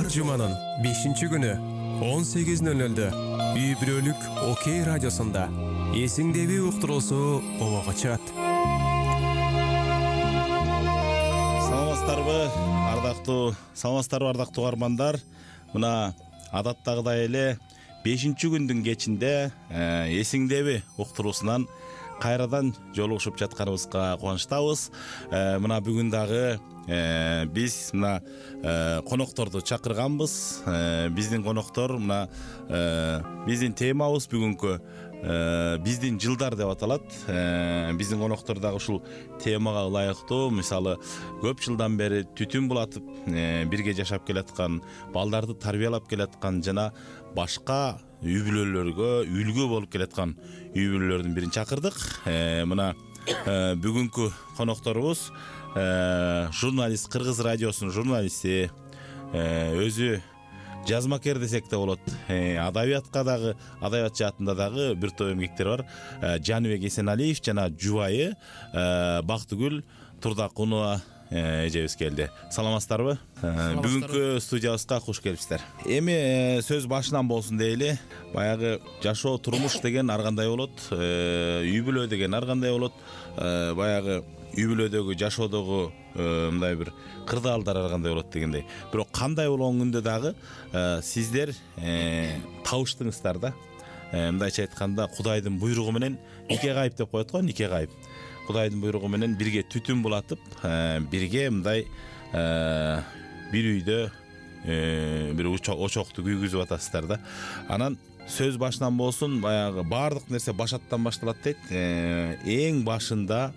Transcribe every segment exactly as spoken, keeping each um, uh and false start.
жуманын бешинчи күнү он сегиз нөл нөлдө үй бүлөлүк Окей радиосунда эсиңдеби уктуруусу обого чыгат. Саламатсыздарбы, ардактуу, саламатсыздарбы ардактуу угармандар. Мына адаттагыдай эле бешинчи күндүн кечинде эсиңдеби уктуруусунан кайрадан жолугушуп жатканыбызга кубанычтабыз. Мына бүгүн дагы биз мына конокторду чакырганбыз. Биздин коноктор мына биздин темабыз бүгүнкү биздин жылдар деп аталат. Биздин коноктор дагы ушул темага ылайыктуу. Мисалы, көп жылдан бери түтүн булатып бирге жашап келаткан, балдарды тарбиялап келаткан жана башка үй бүлөлөргө үлгү болуп келаткан үй бүлөлөрдүн бирин чакырдык. Мына бүгүнкү конокторубуз журналист, Кыргыз радиосунун журналисти, өзү жазмакер десек да болот. Адабиятка дагы, адабият жаатында дагы бир топ эмгектер бар. Жаныбек Эсеналиев жана жубайы Бактыгүл Турдакунова эжебиз келди. Саламатсыздарбы? Бүгүнкү студиябызга куш келипсиздер. Эми сөз башынан болсун дейли. Баягы жашоо, турмуш деген ар кандай болот, үй бүлө деген ар кандай болот. Баягы үй бүлөдөгү жашоодогу мындай бир кырдаалдар ар кандай болот дегендей. Бирок кандай болгон күндө дагы сиздер табыштыңыздар да. Мындайча айтканда, Кудайдын буйругу менен нике кайып деп коет го, нике кайып. Кудайдын буйругу менен бирге түтүн булатып, бирге мындай бир үйдө бир очокту күйгүзүп атасыздар да. Анан сөз башынан болсун, баягы баардык нерсе башаттан башталат дейт. Эң башында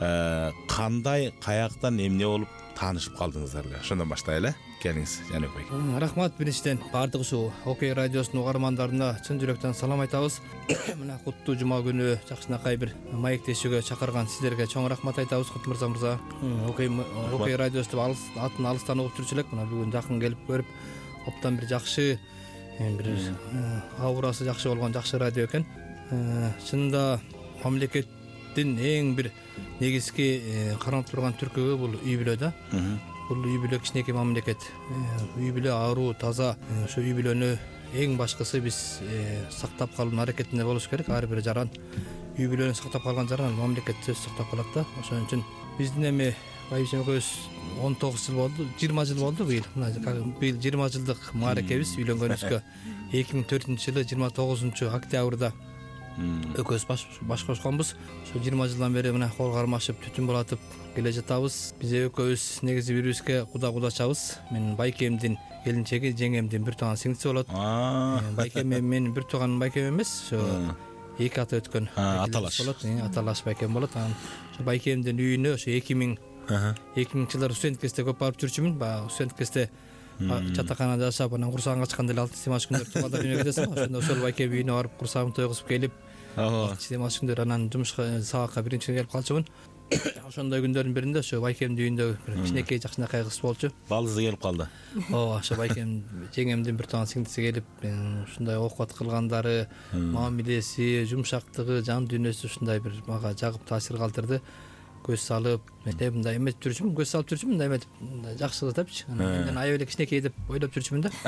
кандай, каяктан, эмне болуп таанышып калдыңыздар эле? Ошондон баштайлы. Келиңиз, Жаныбек бай. Рахмат, биринчиден баардык ушул Окей радиосунун угармандарына чын жүрөктөн салам айтабыз. Мына куттуу жума күнү жакшынакай бир маектешүүгө чакырган сиздерге чоң рахмат айтабыз, Кут мырза мырза. Окей Окей радиосу атын алыстан угуп жүрчү элек, мына бүгүн жакын келип көрүп, оптон бир жакшы, бир аурасы жакшы болгон жакшы радио экен. Чынында мамлекеттин эң бир негизги каранып турган түркүгү бул үй бүлө да. Бул үй бүлө кичинекей мамлекет. Үй бүлө аруу, таза. Ошо үй бүлөнү эң башкысы биз сактап калуу аракетинде болуш керек. Ар бир жаран үй бүлөнү сактап калган жаран мамлекет сөз сактап калат да. Ошон үчүн биздин эми байбичемекебиз он тогуз жыл болду, жыйырма жыл болду быйыл. Быйыл жыйырма жылдык мааракебиз үйлөнгөнүбүзгө эки миң төртүнчү жылы жыйырма тогузунчу октябрда экөөбүз баш кошконбуз. Ошо жыйырма жылдан бери мына кол кармашып түтүн булатып келе жатабыз. Биз экөөбүз негизи бири-бирибизге куда кудачабыз. Мен байкемдин келинчеги, жеңемдин бир тууган сиңдиси болот. Байкем менин бир тууган байкем эмес, ошо эки ата өткөн аталаш болот, аталаш байкем болот. Анан ошо байкемдин үйүнө ошо эки миң эки жылдары студент кезде көп барып жүрчүмүн. Баягы студент кезде жатаканада жашап, анан курсаган качканда эле алты демаш күндөр тумада үйүнө кетесиң. Ошондо ошол байкем үйүнө барып курсагымды тойгузуп келип, алты демаш күндөр анан жумушка сабакка биринчи келип калчумун. Ошондой күндөрдүн биринде ошо байкемдин үйүндө бир кичинекей жакшынакай кыз болчу. Балдызы келип калды. Ооба, ошо байкем жеңемдин бир тууган сиңдиси келип, ушундай окубат кылгандары, мамилеси, жумшактыгы, жан дүйнөсү ушундай бир мага жагып таасир калтырды. Көз салып, мындай мындай эметип жүрчүмүн, көз салып жүрчүмүн, мындай эметип жакшы кыз депчи. Анан мен аябай эле кичинекей деп ойлоп жүрчүмүн да.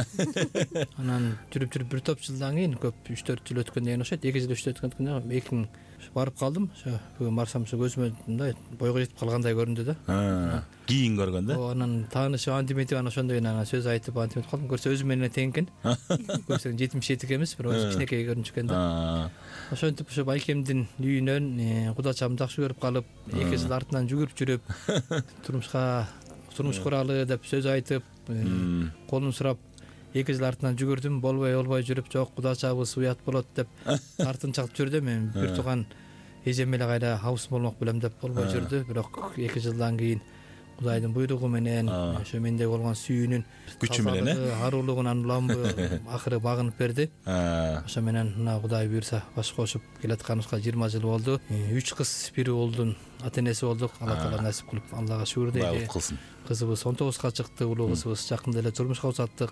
Анан жүрүп жүрүп бир топ жылдан кийин, көп үч төрт жыл өткөндөн кийин окшойт, эки жыл үч жыл өткөндөн кийин эки миң барып калдым. Ошо бүгүн барсам ошо көзүмө мындай бойго жетип калгандай көрүндү да. Кийин көргөн да. Ооба, анан таанышып антиметип анан ошондой анан сөз айтып антиметип калдым. Көрсө өзү менен тең экен. Көрсөң жетимиш жетиге эмес, бир кичинекей көрүнчү экен да. Ошентип ошо байкемдин үйүнөн кудачамды жакшы көрүп калып, эки жыл артынан жүгүрүп жүрүп, турмушка турмуш куралы деп сөз айтып, колун сурап эки жыл артынан жүгүрдүм, болбой болбой жүрүп, жок кудачабыз уят болот деп тартынчалып жүрдүм. Мен бир тууган эжем эле кайда абысым болмок белем деп болбой жүрдү. Бирок эки жылдан кийин Кудайдын буйругу менен, ошо менде болгон сүйүүнүн күчү менен, аруулугунан уламбы акыры багынып берди. Ошо менен мына Кудай буйруса баш кошуп келатканыбызга жыйырма жыл болду. үч кыз, бир уулдун ата-энеси болдук. Алла таала насип кылып, Аллага шүгүр дейли. Кызыбыз он тогузга чыкты, улуу кызыбыз жакында эле турмушка узаттык.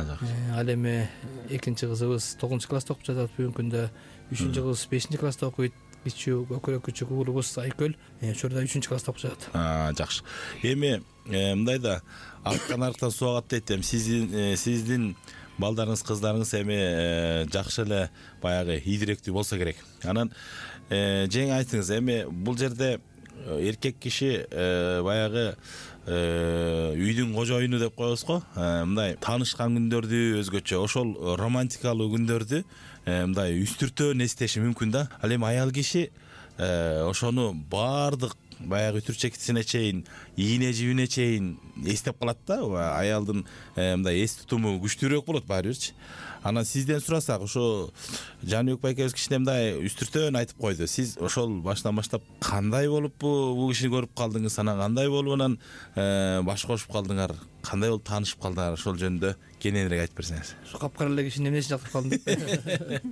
Ал эми экинчи кызыбыз тогузунчу класста окуп жатат бүгүнкү күндө. үчүнчү кыз бешинчи класста окуйт. кичүү көкүрөк күчүк уулубуз Айкөл ошорда үчүнчү класста окуп жатат. Жакшы. Эми мындай да аккан арыктан суу агат дейт. Эми сиздин сиздин балдарыңыз, кыздарыңыз эми жакшы эле баягы ийдиректүү болсо керек. Анан жең айтыңыз, эми бул жерде эркек киши баягы үйдүн кожоюну деп коебуз го, мындай таанышкан күндөрдү өзгөчө ошол романтикалуу күндөрдү мындай үстүртөөн эстеши мүмкүн да. Ал эми аял киши ошону баардык баягы үтүрчексине чейин, ийне жибине чейин эстеп калат да. Аялдын мындай эс тутуму күчтүүрөөк болот баары бирчи. Анан сизден сурасак, ошо Жаныбек байкебиз кичине мындай үстүртөөн айтып койду. Сиз ошол баштан баштап кандай болуп бул кишини көрүп калдыңыз, анан кандай болуп анан баш кошуп калдыңар, кандай болуп таанышып калдыңар, ошол жөнүндө кененирээк айтып берсеңиз. Ошо капкара эле кишини эмнесин жактырып калдың?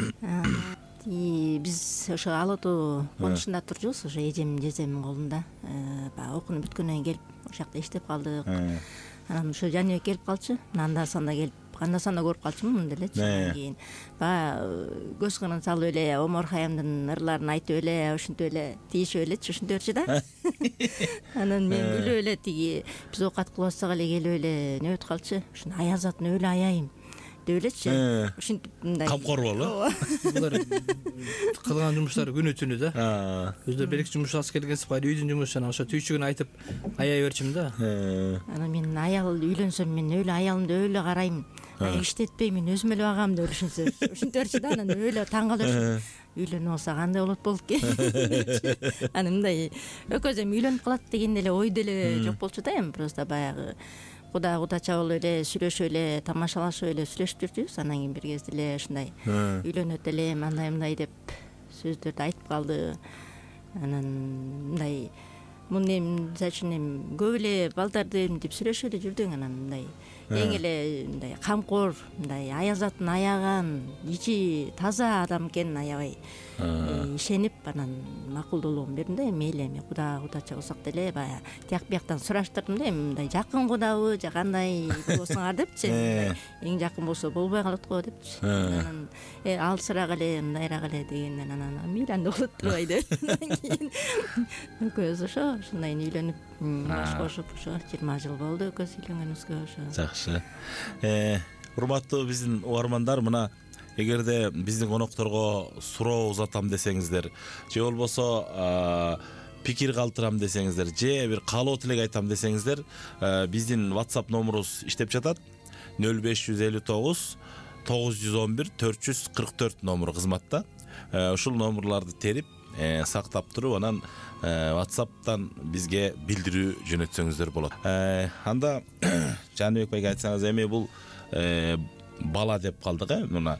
Биз ошо Алатуу конушунда турчубуз, ошо эжемдин жездемдин колунда. Баягы окууну бүткөндөн кийин келип ошол жакта иштеп калдык. Анан ошо Жаныбек келип калчу. Анда санда келип, кандай санда көрүп калчумун мындай элечи. Андан кийин баягы көз кырын салып эле Омар Хаямдын ырларын айтып эле, ошентип эле тийишип элечи, ошентип берчү да. Анан мен күлүп эле тиги биз оокат кылып атсак эле келип эле нөбөт калчу. Ушуну аял затын өлө аяйм деп элечи. Ушинтип мындай камкор боло. Булар кылган жумуштары күнү түнү да. Өздөрү белек жумуш алып келгенсип, баягы үйдүн жумушун ошо түйчүгүн айтып аяй берчүмүн да. Анан мен аял үйлөнсөм мен өлө аялымды өлө карайм. Иштетпей мен өзүм эле багам деп ушинсе, ушинтип берчү да. Анан өлө таң калып үйлөнүп алса кандай болот болуп ке. Анан мындай экөөбүз эми үйлөнүп калат деген эле ой деле жок болчу да. Эми просто баягы куда кудача болуп эле сүйлөшүп эле, тамашалашып эле сүйлөшүп жүрчүбүз. Анан кийин бир кезде эле ушундай үйлөнөт элем, андай мындай деп сөздөрдү айтып калды. Анан мындай муну эми мисалы үчүн эми көп эле балдарды мынтип сүйлөшүп эле жүрдүң. Анан мындай эң эле мындай камкор, мындай аял затын аяган, ичи таза адам экенин аябай ишенип, анан макулдуулугун бердим да. Мейли эми куда кудача болсок деле баягы тияк бияктан сураштырдым да. Эми мындай жакын кудабы же кандай болсоңар депчи. Эң жакын болсо болбой калат го депчи. Анан алысыраак эле, мындайраак эле дегенден анан мейли анда болот турбай деп. Анан кийин экөөбүз ошо ушундай үйлөнүп баш кошуп ошо жыйырма жыл болду экөөбүз үйлөнгөнүбүзгө ошо. Жакшы. Урматтуу биздин угармандар, мына эгерде биздин конокторго суроо узатам десеңиздер, же болбосо пикир калтырам десеңиздер, же бир каалоо тилек айтам десеңиздер, биздин WhatsApp номерубуз иштеп жатат. нөл беш жүз элүү тогуз тогуз жүз он бир төрт жүз кырк төрт номеру кызматта. Ушул номерларды терип сактап туруп, анан WhatsApp'тан бизге билдирүү жөнөтсөңүздөр болот. Анда Жаныбек байке айтсаңыз, эми бул бала деп калдык, э мына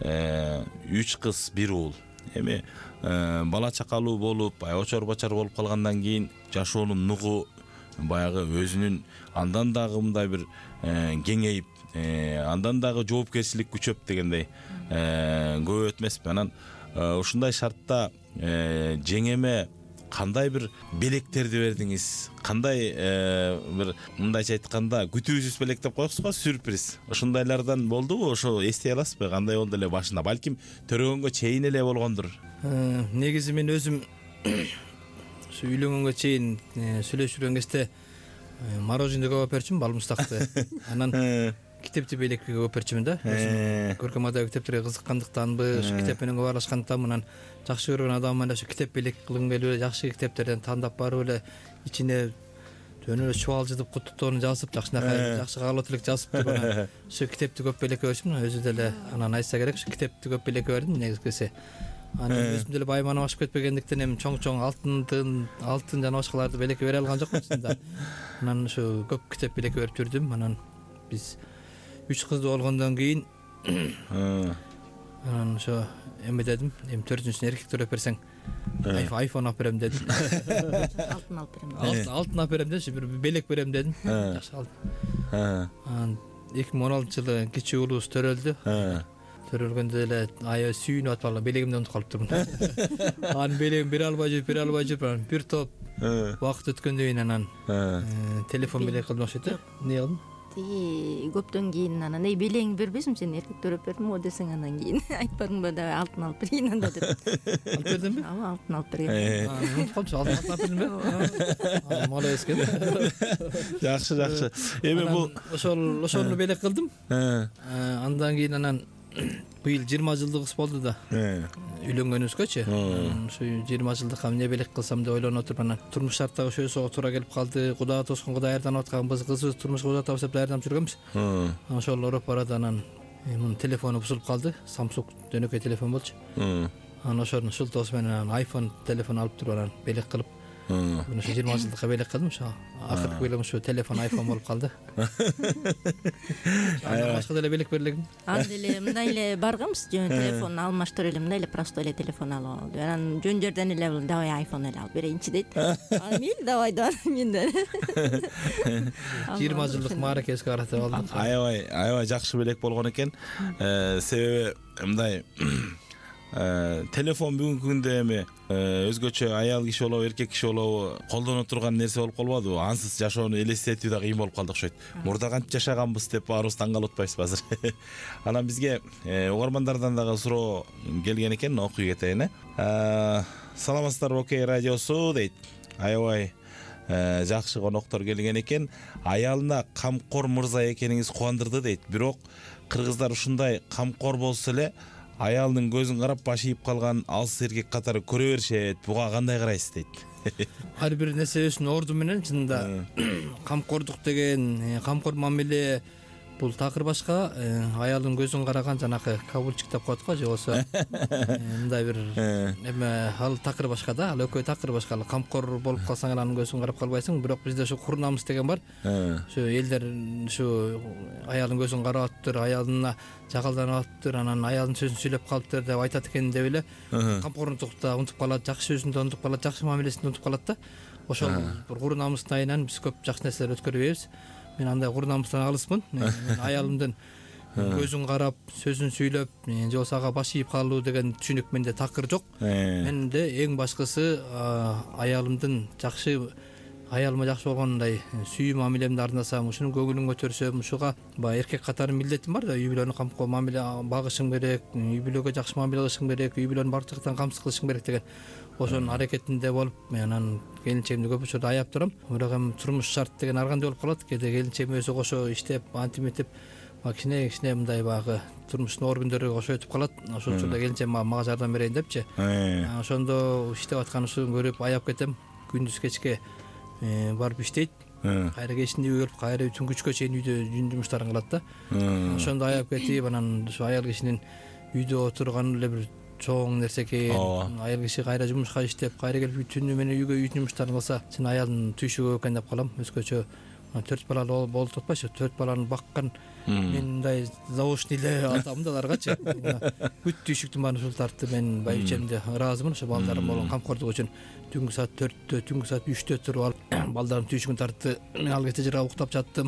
үч кыз бир уул. Эми бала чакалуу болуп, очор бачар болуп калгандан кийин жашоонун нугу баягы өзүнүн андан дагы мындай бир кеңейип, андан дагы жоопкерчилик күчөп дегендей көп өтмеспи. Анан ушундай шартта жеңеме кандай бир белектерди бердиңиз? Кандай бир мындайча айтканда күтүүсүз белек деп коебуз го, сюрприз. Ошондайлардан болдубу? Ошо эстей аласызбы? Кандай болду эле башында? Балким төрөгөнгө чейин эле болгондур. Негизи мен өзүм ушу үйлөнгөнгө чейин сүйлөшүп жүргөн кезде мороженое көп алып берчүмүн, балмустакты. Анан китепти белекке көп берчүмүн да. Көркөм адабий китептерге кызыккандыктанбы, ушу китеп менен көп аралашкандыктан анан жакшы көргөн адамым эле ушу китеп белек кылгым келип эле жакшы китептерден тандап барып эле ичине жөн эле чубалжытып куттуктоону жазып, жакшынакай жакшы каалоо тилек жазып туруп анан ушу китепти көп белекке берчүмүн. Өзү деле анан айтса керек, ушу китепти көп белекке бердим негизгиси. Анан өзүм деле байманып ашып кетпегендиктен эми чоң-чоң алтындын, алтын жана башкаларды белекке бере алган жокмун чынында. Анан ушу көп китеп белекке берип жүрдүм. Анан биз үч кызды болгондон кийин анан ошо эме дедим, эми төртүнчүсүн эркек төрөп берсең айфон алып берем дедим. Алтын алып берем. Алтын алып берем деши, бир белек берем дедим. Жакшы алтын. Анан эки миң он алтынчы жылы кичүү уулубуз төрөлдү. Төрөлгөндө эле аябай сүйүнүп атып алган, белегимди унутуп калыптырмын. Анан белегим бере албай жүрүп, бере албай жүрүп, анан бир топ убакыт өткөндөн кийин анан телефон белек кылдым окшойт. Эмне кылдым? тиги көптөн кийин анан эй белең бербесим сен эркектер өп бердим го десең анан кийин айтпадыңбы да алтын алып бергин анда деп алып бердимби? ооба алтын алып берген. Унутуп калчу, алтын алып бердимби? Молодец экен. Жакшы, жакшы. Эми бул ошол ошону белек кылдым. Андан кийин анан быйыл жыйырма жылдыгыбыз болду да. Үйлөнгөнүбүзгөчү. Ушу жыйырма жылдыкка эмне белек кылсам деп ойлонуп отуруп анан турмуш шарттагы ошосуга туура келип калды. Кудайга тоскон Кудай даярданып атканбыз, кызыбыз турмушка узатабыз деп даярданып жүргөнбүз. Ошол ороп барады анан мунун телефону бузулуп калды. Samsung дөнөкөй телефон болчу. Анан ошонун шылтоосу менен iPhone телефон алып туруп анан белек кылып ушу жыйырма жылдыкка белек кылдым. Ошо акыркы белек ушу телефон iPhone болуп калды. Башка деле белек берилген. Анда эле мындай эле барганбыз, жөн телефон алмаштырып эле мындай эле простой эле телефон алып алды. Анан жөн жерден эле давай iPhone эле алып берейинчи дейт. А мейли давай да мен да. жыйырма жылдык мааракебизге карата алдык. Аябай, аябай жакшы белек болгон экен. Себеби мындай телефон бүгүнкү күндө эми өзгөчө аял киши болобу, эркек киши болобу колдоно турган нерсе болуп калбадыбы? Ансыз жашоону элестетүү да кыйын болуп калды окшойт. Мурда кантип жашаганбыз деп баарыбыз таң калып атпайсызбы азыр? Анан бизге угармандардан дагы суроо келген экен, окуй кетейин. Саламатсыздарбы, Окей радиосу дейт. Аябай жакшы коноктор келген экен. Аялына камкор мырза экениңиз кубандырды дейт. Бирок кыргыздар ушундай камкор болсо эле аялдын көзүн карап баш ийип калган алсыз эркек катары көрө беришет. Буга кандай карайсыз дейт. Ар бир нерсе өзүнүн орду менен чынында камкордук деген, камкор мамиле бул такыр башка. Аялдын көзүн караган жанакы кабульчик деп коет го, же болсо мындай бир эме ал такыр башка да, ал экөө такыр башка. Камкор болуп калсаң анын көзүн карап калбайсың, бирок бизде ушу кур намыс деген бар. Ушу элдер ушу аялдын көзүн карап атыптыр, аялына жагалданып атыптыр, анан аялдын сөзүн сүйлөп калыптыр деп айтат экен деп эле камкорлукту унутуп калат, жакшы сөзүн да унутуп калат, жакшы мамилесин унутуп калат да. Ошол бир кур намыстын айынан биз көп жакшы нерселер өткөрбөйбүз. Мен андай кур намыстан алыспын. Аялымдын көзүн карап, сөзүн сүйлөп, же болсо ага баш ийип калуу деген түшүнүк менде такыр жок. Менде эң башкысы аялымдын жакшы, аялыма жакшы болгондой сүйүү мамилемди арнасам, ушунун көңүлүн көтөрсөм, ушуга баягы эркек катары милдетим бар да, үй бүлөнү камкор мамиле багышым керек, үй бүлөгө жакшы мамиле кылышым керек, үй бүлөнү баардык жактан камсыз кылышым керек деген ошонун аракетинде болуп, мен анан келинчегимди көп учурда аяп турам. Бирок эми турмуш шарт деген ар кандай болуп калат. Кээде келинчегим өзү кошо иштеп, антип этип, кичине кичине мындай баягы турмуштун оор күндөрү кошойтуп калат. Ошол учурда келинчегим мага жардам берейин депчи. Ошондо иштеп атканышын көрүп аяп кетем. Күндүз кечке барып иштейт. Кайра кечинде үйгө келип, кайра түнкү үчкө чейин үйдө жүн жумуштарын кылат да. Ошондо аяп кетип, анан ушу аял кишинин үйдө отурганы эле бир чоң нерсе экен. Аял киши кайра жумушка иштеп, кайра келип түнү менен үйгө үй жумуштарын кылса, сен аялдын түйшүгү экен деп калам. Өзгөчө төрт балалуу болуп атпайчы? төрт баланы баккан мен мындай заочный эле атам да аларгачы. Бүт түйшүктүн баарын ушул тартты. Мен байчемде ыраазымын ошо балдарым болгон камкордук үчүн. Түнкү саат төрттө, түнкү саат үчтө туруп алып балдардын түйшүгүн тартты. Мен ал кече жыра уктап жаттым.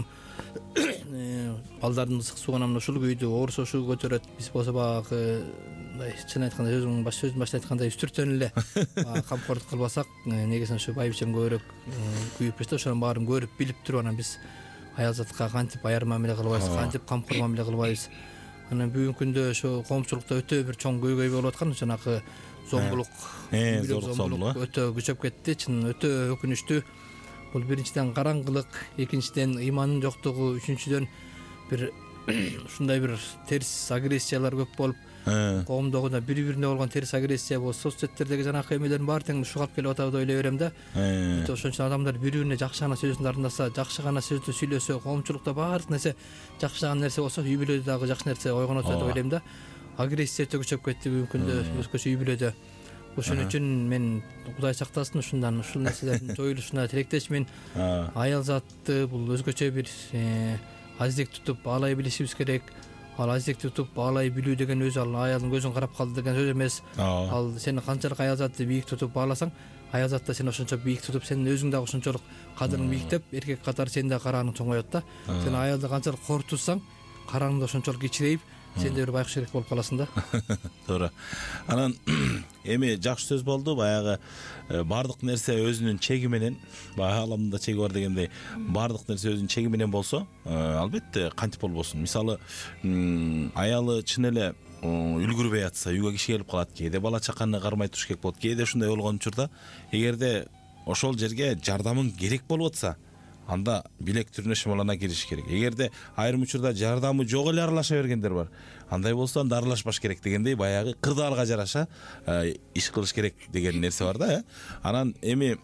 Балдардын ысык сууган ушул күйдү, оорусу ушул көтөрөт. Биз болсо багы чын айтканда өзүң баш сөзүн башта айткандай үстүртөн эле камкордук кылбасак, негизинен ушу байбичем көбүрөөк күйүппүз да, ошонун баарын көрүп билип туруп анан биз аял затка кантип аяр мамиле кылбайбыз, кантип камкор мамиле кылбайбыз. Анан бүгүнкү күндө ошо коомчулукта өтө бир чоң көйгөй болуп аткан, жанакы зомбулук, зомбулук өтө күчөп кетти, чын өтө өкүнүчтүү. Бул биринчиден караңгылык, экинчиден ыймандын жоктугу, үчүнчүдөн бир ушундай бир терс агрессиялар көп болуп, коомдогу да бири-бирине болгон терс агрессия болуп, соцсеттердеги жанакы эмелердин баары тең ушуга алып келип атабы деп ойлой берем да. Ошон үчүн адамдар бири-бирине жакшы гана сөзүн арнаса, жакшы гана сөздү сүйлөсө, коомчулукта баардык нерсе жакшы гана нерсе болсо, үй бүлөдө дагы жакшы нерсе ойгонот деп ойлойм да. Агрессия өтө күчөп кетти бүгүнкү күндө өзгөчө үй бүлөдө. Ошон үчүн мен Кудай сактасын ушундан, ушул нерселердин жоюлушуна тилектешмин. Аял затты бул өзгөчө бир азиздик тутуп баалай билишибиз керек. Ал азиздикти тутуп баалай билүү деген өзү ал аялдын көзүн карап калды деген сөз эмес. Ал сен канчалык аял затты бийик тутуп бааласаң, аял затты сен ошончо бийик тутуп, сен өзүң дагы ошончолук кадырың бийиктеп, эркек катары сен да караң чоңоет да. Сен аялды канчалык кор тутсаң, караң да ошончолук кичирейип, сен де бир байкуш керек болуп каласың да. Туура. Анан эми жакшы сөз болду. Баягы бардык нерсе өзүнүн чеги менен, баягы аламында чеги бар дегендей, бардык нерсе өзүнүн чеги менен болсо, албетте кантип болбосун. Мисалы, аялы чын эле үлгүрбөй атса, үйгө киши келип калат, кээде бала чаканы кармай туруш керек болот, кээде ушундай болгон учурда, эгерде ошол жерге жардамың керек болуп атса, анда билек түрүнө шымалана кириш керек. Эгерде айрым учурда жардамы жок эле аралаша бергендер бар, андай болсо анда аралашпаш керек дегендей, баягы кырдаалга жараша иш кылыш керек деген нерсе бар да. Анан эми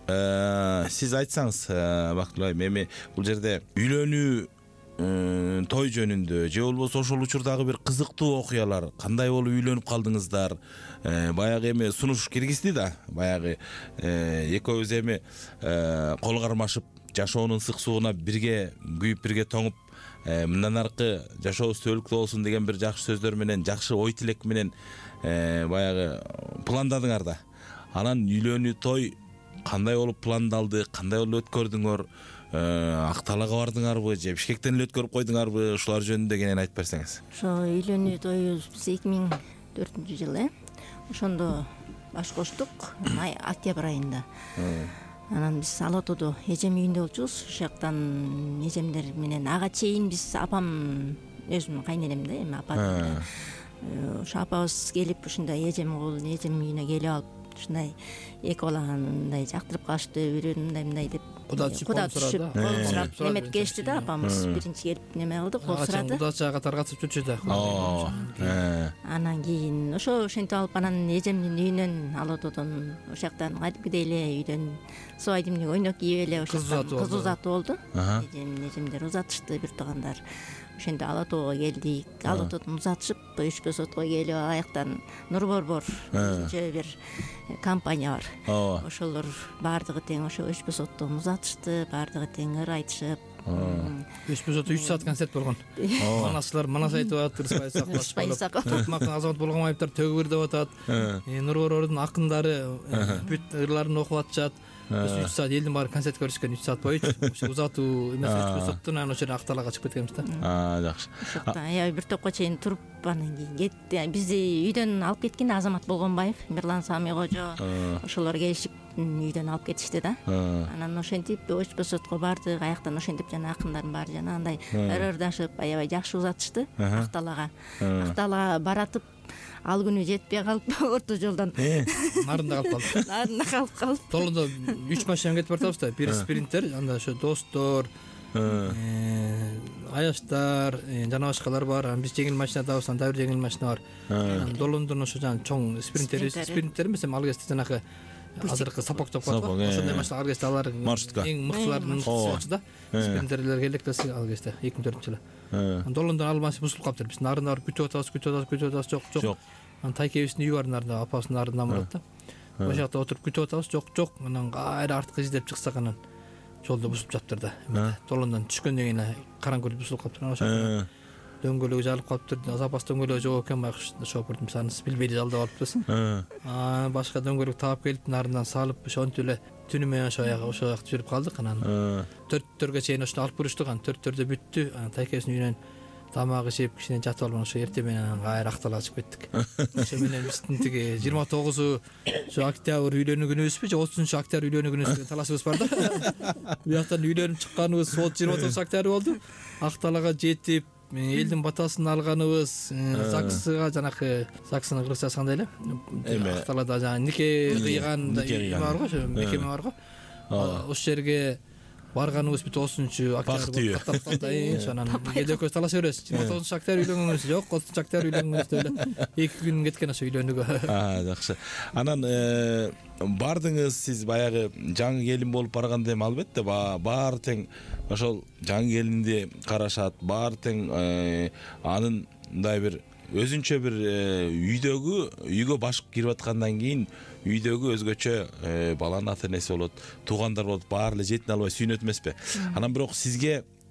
сиз айтсаңыз, Бактылуу айым, эми бул жерде үйлөнүү той жөнүндө же болбосо ошол учурдагы бир кызыктуу окуялар, кандай болуп үйлөнүп калдыңыздар, баягы эми сунуш киргизди да, баягы экөөбүз эми кол кармашып жашоонун ысык сууна бирге күйүп, бирге тоңуп, мындан аркы жашообуз түбөлүктүү болсун деген бир жакшы сөздөр менен, жакшы ой тилек менен баягы пландадыңар да. Анан үйлөнүү той кандай болуп пландалды, кандай болуп өткөрдүңөр, Ак Талаага бардыңарбы же Бишкектен эле өткөрүп койдуңарбы? Ушулар жөнүндө кенен айтып берсеңиз. Ошо үйлөнүү тоюбуз биз эки миң төртүнчү жылы, ошондо баш коштук, октябрь айында. Анан биз Ала Тоодо эжем үйүндө болчубуз. Ошол жактан эжемдер менен ага чейин биз апам, өзүмдүн кайненем да, эми апа. Ошо апабыз келип ушундай эжем кол, эжем үйүнө келип алып, ушундай эки баланы жактырып калышты, бирөө мындай мындай деп Куда түшүп сурап, кол сурап эметип келишти да, апамыз биринчи келип неме кылды, кол сурады. Кудачага таргатып жүрчү да. Анан кийин ошо ошентип алып, анан эжемдин үйүнөн, Ала Тоодон ошол жактан кадимкидей эле үйдөн суу айдемине ойнок кийип эле ошо кыз узатуу болду. Эжем эжемдер узатышты, бир туугандар. Ошентип Ала Тоого келдик. Ала Тоодон узатышып, үч босотко келип, аяктан Нур Борбор өзүнчө бир компания бар. Ошолор баардыгы тең ошо үч босоттон узатышты, баардыгы тең ыр айтышып. үч босотто үч саат концерт болгон. Манасчылар манас айтып атат, Рыспай Исаков. Токмактын азамат болгон айыптар төгү бир деп атат. Нур Борбордун акындары бүт ырларын окуп атышат. үч саат элдин баары концерт көрүшкөн, үч саат бою ошо узатуу эмес, үч босоттон анан ошо Ак Талаага чыгып кеткенбиз да. А, жакшы. Ошокто аябай бир топко чейин туруп, анан кийин кетти. Бизди үйдөн алып кеткен Азамат Болгонбаев, Мирлан Сами кожо, ошолор келишип үйдөн алып кетишти да. Анан ошентип үч босотко бардык, аяктан ошентип жана акындардын баары жана андай ыр-ырдашып, аябай жакшы узатышты Ак Талаага. Ак Талаага баратып, ал күнү жетпей калып, орто жолдон нарында калып калды. Нарында калып калып. Толондо үч машина кетип бартабыз да. Бири спринтер, анда ошо достор, аяштар, жана башкалар бар. Анан биз жеңил машинадабыз, анда бир жеңил машина бар. Анан Долондон ошо жана чоң спринтер, спринтер эмес, эми ал кезде жанагы азыркы сапок деп коет го. Ошондой машина ал кезде алар маршрутка эң мыктылардын болчу да. Спринтерлер электросы ал кезде эки миң төртүнчү жылы. Анан Долондон ал машина бузулуп калыптыр. Биз нарында барып күтүп атабыз, күтүп атабыз, күтүп атабыз, жок, жок. Анан тайкебиздин үйү бар нарында, апасынын нарында Мурат да. Ошол жакта отуруп күтүп атабыз, жок, жок. Анан кайра артка издеп чыксак, анан жолдо бузулуп жатыптыр да. Долондон түшкөндөн кийин караңгы бузулуп калыптыр. Ошо дөңгөлөгү жалып калыптыр. Запас дөңгөлөгү жок экен, байкуш шопурдун саны билбей жалдап алыппыз. А башка дөңгөлөк таап келип, нарынан салып, ошентип эле түнү менен ошо ошо жакта жүрүп калдык. Анан төрттөргө чейин ошону алып буруштук. Анан төрттөрдө бүттү. Анан тайкебиздин үйүнөн тамак ишип, кичине жатып алып, ошо эртең менен кайра Ак Талаага чыгып кеттик. Ошо менен биздин тиги жыйырма тогузу октябрь үйлөнүү күнүбүзбү же отузунчу октябрь үйлөнүү күнүбүз деген талашыбыз бар да. Бияктан үйлөнүп чыкканыбыз жыйырма тогузунчу октябрь болду. Ак Талаага жетип, элдин батасын алганыбыз, ЗАГСга, жанакы ЗАГСтын кыргызчасы кандай эле? Ак Талаада жана нике кыйган бар го, ошо мекеме бар го. Ошол жерге барганыбыз бүт отузунчу октябрь каттап калды. Анан кээде экөөбүз талаша беребиз. жыйырма тогузунчу октябрь үйлөнгөнүбүз жок, отузунчу октябрь үйлөнгөнүбүз деп эле эки күн кеткен ошо үйлөнүүгө. А, жакшы. Анан бардыңыз, сиз баягы жаңы келин болуп барганда эми албетте баары тең ошол жаңы келинди карашат, баары тең анын мындай бир өзүнчө бир үйдөгү үйгө башып кирип аткандан кийин үйдөгү өзгөчө баланын ата энеси болот, туугандар болот, баары эле жетине албай сүйүнөт эмеспи? Анан бирок сизге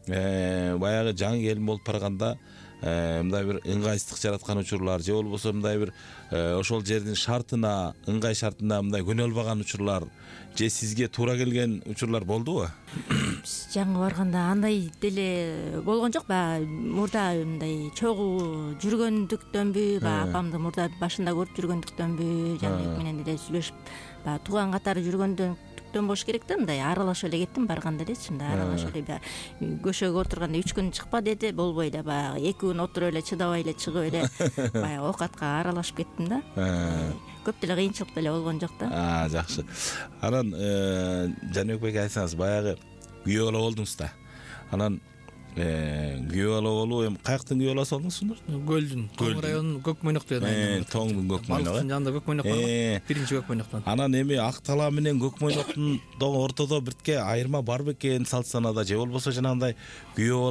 баягы жаңы келин болуп барганда мындай бир ыңгайсыздык жараткан учурлар же болбосо мындай бир ошол жердин шартына ыңгай шартына мындай көнө албаган учурлар же сизге туура келген учурлар болдубу? Биз жаңы барганда андай деле болгон жок. Баягы мурда мындай чогуу жүргөндүктөнбү, баягы апамды мурда башында көрүп жүргөндүктөнбү, жаңы менен деле сүйлөшүп, баягы тууган катары жүргөндөн болуш керек да, мындай аралашып эле кеттим барганда элечи, мындай аралашып эле баягы көшөгө отурганда үч күн чыкпа деди, болбой эле баягы эки күн отуруп эле чыдабай эле чыгып эле баягы оокатка аралашып кеттим да. Көп деле кыйынчылык деле болгон жок да. Жакшы. Анан Жаныбек бек айтсаңыз, баягы күйөө бала болдуңуз да. Анан күйөө бала болуу эми каяктын күйөө баласы болдуңуз сонда? Көлдүн, Тоң районунун Көкмөйнөк деген айыл. Тоңдун Көкмөйнөгү. Балыктын жанында Көкмөйнөк бар. Биринчи Көкмөйнөктөн. Анан эми Ак талаа менен Көкмөйнөктүн ортодо биртке айырма бар бекен салт санада, же болбосо жанагындай күйөө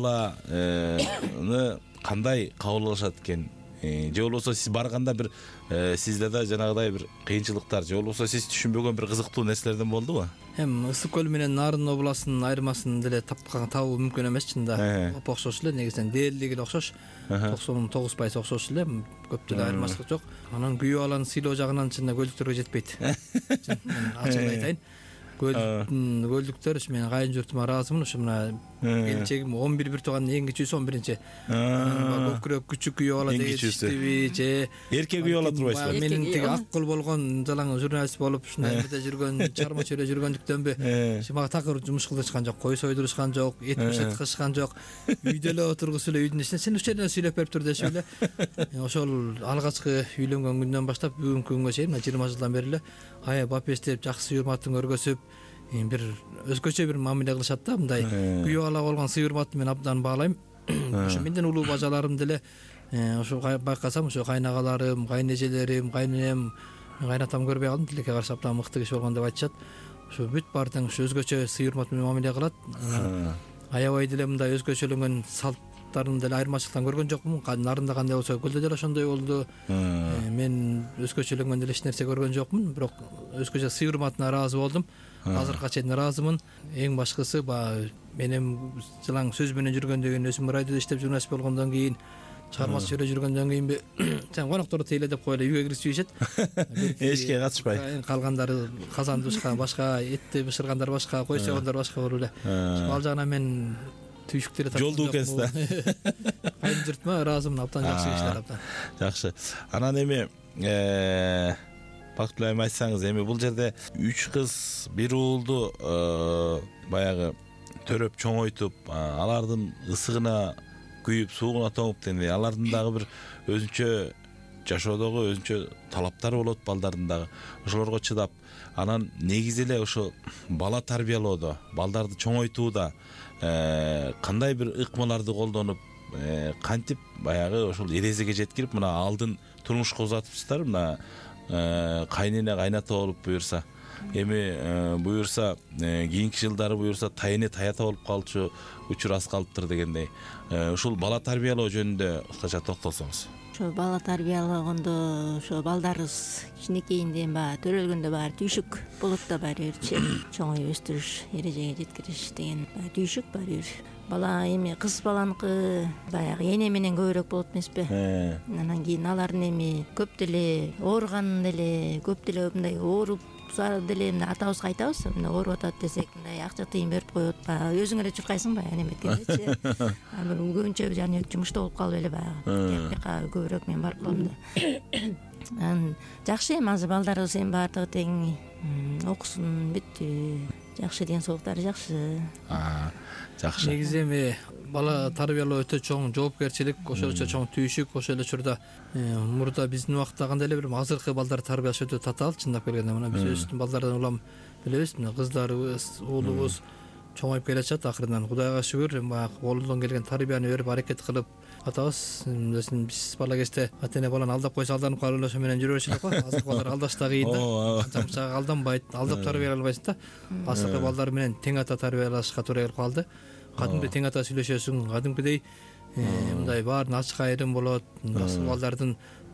баланы кандай кабыл алышат экен? Же болбосо сиз барганда бир сизде да жанагыдай бир кыйынчылыктар, же болбосо сиз түшүнбөгөн бир кызыктуу нерселерден болдубу? Эми Ысык көл менен Нарын областынын айырмасын деле тапкан табуу мүмкүн эмес чында. Окшош эле, негизинен дээрлиги эле окшош. токсон тогуз пайыз окшош эле, көп деле айырмачылык жок. Анан күйөө баланы сыйлоо жагынан чында көлдүктөргө жетпейт. Мен ачык айтайын. Көлдүктөр ушу менин кайын журтума ыраазымын. Ушу мына келинчегим он бир бир туугандын эң кичүүсү он биринчи. Көкүрөк күчүк күйөө бала дегенчиби же эркек күйөө бала турбайсызбы? Менин тиги ак кол болгон жалаң журналист болуп ушундай жерде жүргөн, чарма чөйрө жүргөндүктөнбү? Мага такыр жумуш кылдырышкан жок, кой сойдурушкан жок, эт бышыт кылышкан жок. Үйдө эле отургусуп эле үйдүн ичинде сен ушул жерден сүйлөп берип тур дешип эле. Ошол алгачкы үйлөнгөн күндөн баштап бүгүнкү күнгө чейин мына жыйырма жылдан бери эле ая бапестеп жакшы урматын көргөзүп, бир өзгөчө бир мамиле кылышат да. Мындай күйөө бала болгон сый урматты мен абдан баалайм. Ошо менден улуу бажаларым деле ошо байкасам, ошо кайнагаларым, кайнежелерим, кайненем, кайнатам көрбөй калдым, тилекке каршы абдан мыкты киши болгон деп айтышат. Ошо бүт баары тең ошо өзгөчө сый урмат менен мамиле кылат. Аябай деле мындай өзгөчөлөнгөн салттарын деле айырмачылыктан көргөн жокмун. Нарында кандай болсо көлдө деле ошондой болду. Мен өзгөчөлөнгөн деле эч нерсе көргөн жокмун, бирок өзгөчө сый урматына ыраазы болдум. Азыркыга чейин ыраазымын. Эң башкысы баягы менин жылаң сөз менен жүргөндөн кийин, өзүм радиодо иштеп журналист болгондон кийин, чыгармасы жөрө жүргөндөн кийинби, сен конокторду тейле деп коеле үйгө кирип ийишет. Эшикке катышпай. Калгандары казанды башка, башка этти бышыргандар башка, кой сойгондар башка болуп эле. Ал жагынан мен түйшүк деле тапкан жолдуу экенсиз да. Кайын журтума ыраазымын, абдан жакшы кишилер абдан. Жакшы. Анан эми Бактылуу айым айтсаңыз, эми бул жерде үч кыз, бир уулду баягы төрөп чоңойтуп, алардын ысыгына күйүп, суугуна тоңуп дегенде, алардын дагы бир өзүнчө жашоодогу өзүнчө талаптары болот, балдардын дагы. Ошолорго чыдап, анан негизи эле ошо бала тарбиялоодо, балдарды чоңойтууда кандай бир ыкмаларды колдонуп, кантип баягы ошол эрезеге жеткирип, мына алдын турмушка узатыпсыздар, мына кайнене кайната болуп буюрса, эми буюрса кийинки жылдары буюрса тайыне таята болуп калчу учур аз калыптыр дегендей. Ушул бала тарбиялоо жөнүндө кыскача токтолсоңуз. Ошо бала тарбиялagондо ошо балдарыбыз кичинекейинден баягы төрөлгөндө баары түйшүк болот да, баары бир чоңоюп өстүрүш, эрежеге жеткириш деген түйшүк баары бир. Бала эми кыз баланыкы баягы эне менен көбүрөөк болот эмеспи? Анан кийин алардын эми көп деле ооруган деле, көп деле мындай ооруп деле атабызга айтабыз, мына ооруп атат десек, мындай акча тыйын берип коет, баягы өзүң эле чуркайсың баягы неметкендечи. Анан көбүнчө жаныбек жумушта болуп калып эле баягы жакка көбүрөөк мен барып калам да. Анан жакшы, эми азыр балдарыбыз эми баардыгы тең окусун, бүттү, жакшы, ден соолуктары жакшы. Жакшы. Негизи эми бала тарбиялоо өтө чоң жоопкерчилик, ошолчо чоң түйшүк. Ошол эле учурда мурда биздин убакта кандай эле бир азыркы балдар тарбияш өтө татаал, чындап келгенде. Мына биз өзүбүздүн балдардан улам билебиз, мына кыздарыбыз, уулубуз чоңоюп келатат. Акырынан Кудайга шүгүр, баягы колдон келген тарбияны берип аракет кылып атабыз. Биз бала кезде ата-эне баланы алдап койсо алданып калып эле ошо менен жүрө беришет го. Азыркы балдар алдаш да кыйын да. Канча алданбайт, алдап тарбиялай албайсың да. Азыркы балдар менен тең ата тарбиялашка туура келип калды. Кадимдей тең ата сүйлөшөсүң, кадимкидей мындай баарын ачык айрым болот. Балдардын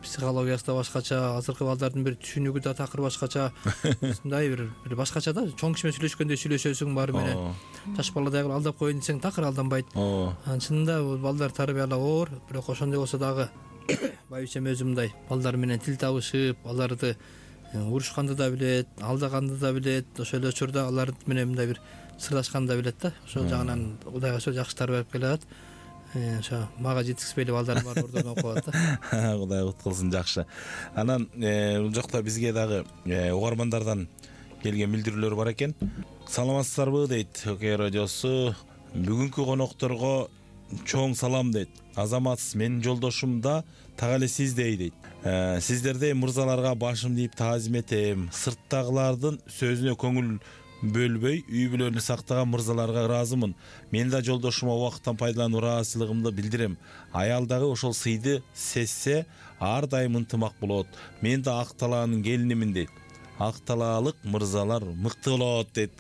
психологиясы да башкача, азыркы балдардын бир түшүнүгү да такыр башкача. Ушундай бир бир башкача да. Чоң киши менен сүйлөшкөндө сүйлөшөсүң баары менен. Жаш баладай кылып алдап коеюн десең такыр алданбайт. Чынында бул балдар тарбиялап оор, бирок ошондой болсо дагы байбичем өзү мындай балдар менен тил табышып, аларды урушканды да билет, алдаганды да билет, ошол эле учурда алар менен мындай бир сырлашканды да билет да. Ошол жагынан Кудайга ошо жакшы тарбиялап келе атат. Ошо мага жеткизбейли балдар бар ордон окуп атат да. Кудай кут кылсын, жакшы. Анан бул жакта бизге дагы угармандардан келген билдирүүлөр бар экен. Саламатсыздарбы дейт Окей радиосу. Бүгүнкү конокторго чоң салам дейт. Азаматсыз, менин жолдошум да так эле сиздей дейт. Сиздердей мырзаларга башымды ийип таазим этем. Сырттагылардын сөзүнө көңүл бөлбөй, үй бүлөнү сактаган мырзаларга ыраазымын. Мен да жолдошума убакыттан пайдаланып ыраазычылыгымды билдирем. Аял дагы ошол сыйды сезсе, ар дайым ынтымак болот. Мен да ак талаанын келинимин дейт. Ак талаалык мырзалар мыкты болот дейт.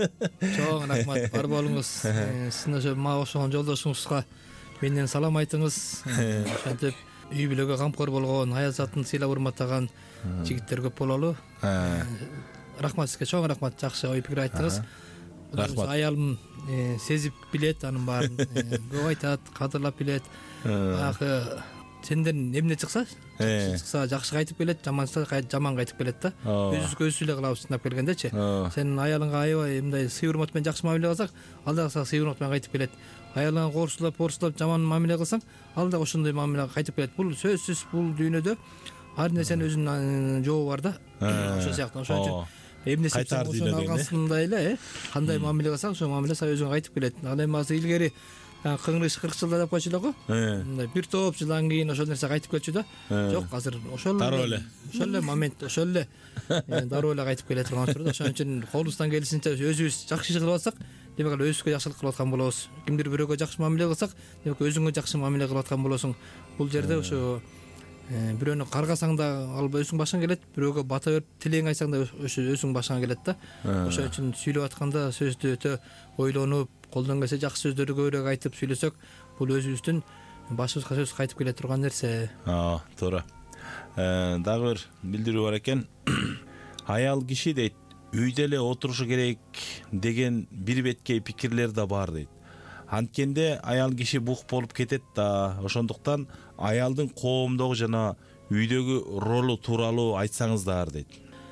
Чоң рахмат, бар болуңуз. Сиздин ошо мага окшогон жолдошуңузга менден салам айтыңыз. Ошентип үй бүлөгө камкор болгон, аял затын сыйлап урматтаган жигиттер көп бололу. Рахмат сизге, чоң рахмат, жакшы ой пикир айттыңыз. Рахмат. Аялым сезип билет анын баарын, көп айтат, кадырлап билет. Акы сенден эмне чыкса, чыкса жакшы кайтып келет, жаман чыкса жаман кайтып келет да. Өзүбүзгө өзү эле кылабыз сынап келгендечи. Сен аялыңга аябай мындай сый урмат менен жакшы мамиле кылсаң, ал дагы сага сый урмат менен кайтып келет. Аялыңа корсулап, корсулап жаман мамиле кылсаң, ал дагы ошондой мамиле кайтып келет. Бул сөзсүз бул дүйнөдө ар нерсенин өзүнүн жообу бар да. Ошол сыяктуу. Ошон үчүн эмне сыпсаң ошону алгансындай эле, кандай мамиле кылсаң, ошол мамиле сага өзүңө кайтып келет. Ал эми азыр илгери кыңрыш кырк жылда деп койчу эле го. Мындай бир топ жылдан кийин ошол нерсе кайтып келчү да. Жок, азыр ошол дароо эле. Ошол эле момент, ошол эле дароо эле кайтып келе турган учурда. Ошон үчүн колубуздан келишинче өзүбүз жакшы иш кылып атсак, демек эле өзүбүзгө жакшылык кылып аткан болобуз. Кимдир бирөөгө жакшы мамиле кылсак, демек өзүңө жакшы мамиле кылып аткан болосуң. Бул жерде ошо бирөөнү каргасаң да ал өзүң башыңа келет, бирөөгө бата берип тилең айтсаң да ошо өзүң башыңа келет да. Ошон үчүн сүйлөп атканда сөздү өтө ойлонуп, колдон келсе жакшы сөздөрдү көбүрөөк айтып сүйлөсөк, бул өзүбүздүн башыбызга сөз кайтып келе турган нерсе. Аа, туура. Дагы бир билдирүү бар экен. Аял киши дейт, үйдө эле отурушу керек деген бир беткей пикирлер да бар дейт. Анткенде аял киши бух болуп кетет да. Ошондуктан аялдын коомдогу жана үйдөгү ролу тууралуу айтсаңыздар дейт.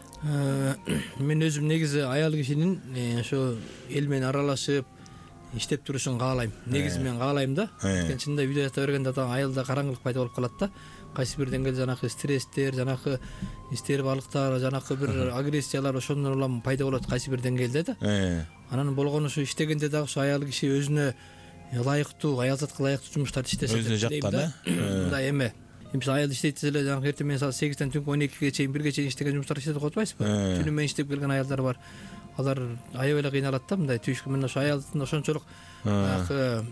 Мен өзүм негизи аял кишинин ошо эл менен аралашып иштеп турушун каалайм. Негизи мен каалайм да. Анткени чынында үйдө жата бергенде да аялда караңгылык пайда болуп калат да. Кайсы бир деңгээлде жанакы стресстер, жанакы истербалыктар, жанакы бир агрессиялар ошондон улам пайда болот кайсы бир деңгээлде да. Анан болгону ушу иштегенде дагы ушу аял киши өзүнө ылайыктуу, аял затка ылайыктуу жумуштарды иштесе өзүнө жаккан да. Мындай эме. Эмесе аял иштейт эле, жанагы эртең менен саат сегизден түнкү он экиге чейин, бирге чейин иштеген жумуштарды иштетип коюп атпайсызбы? Түнү менен иштеп келген аялдар бар. Алар аябай эле кыйналат да, мындай түйшүк менен. Ошо аялдын ошончолук баягы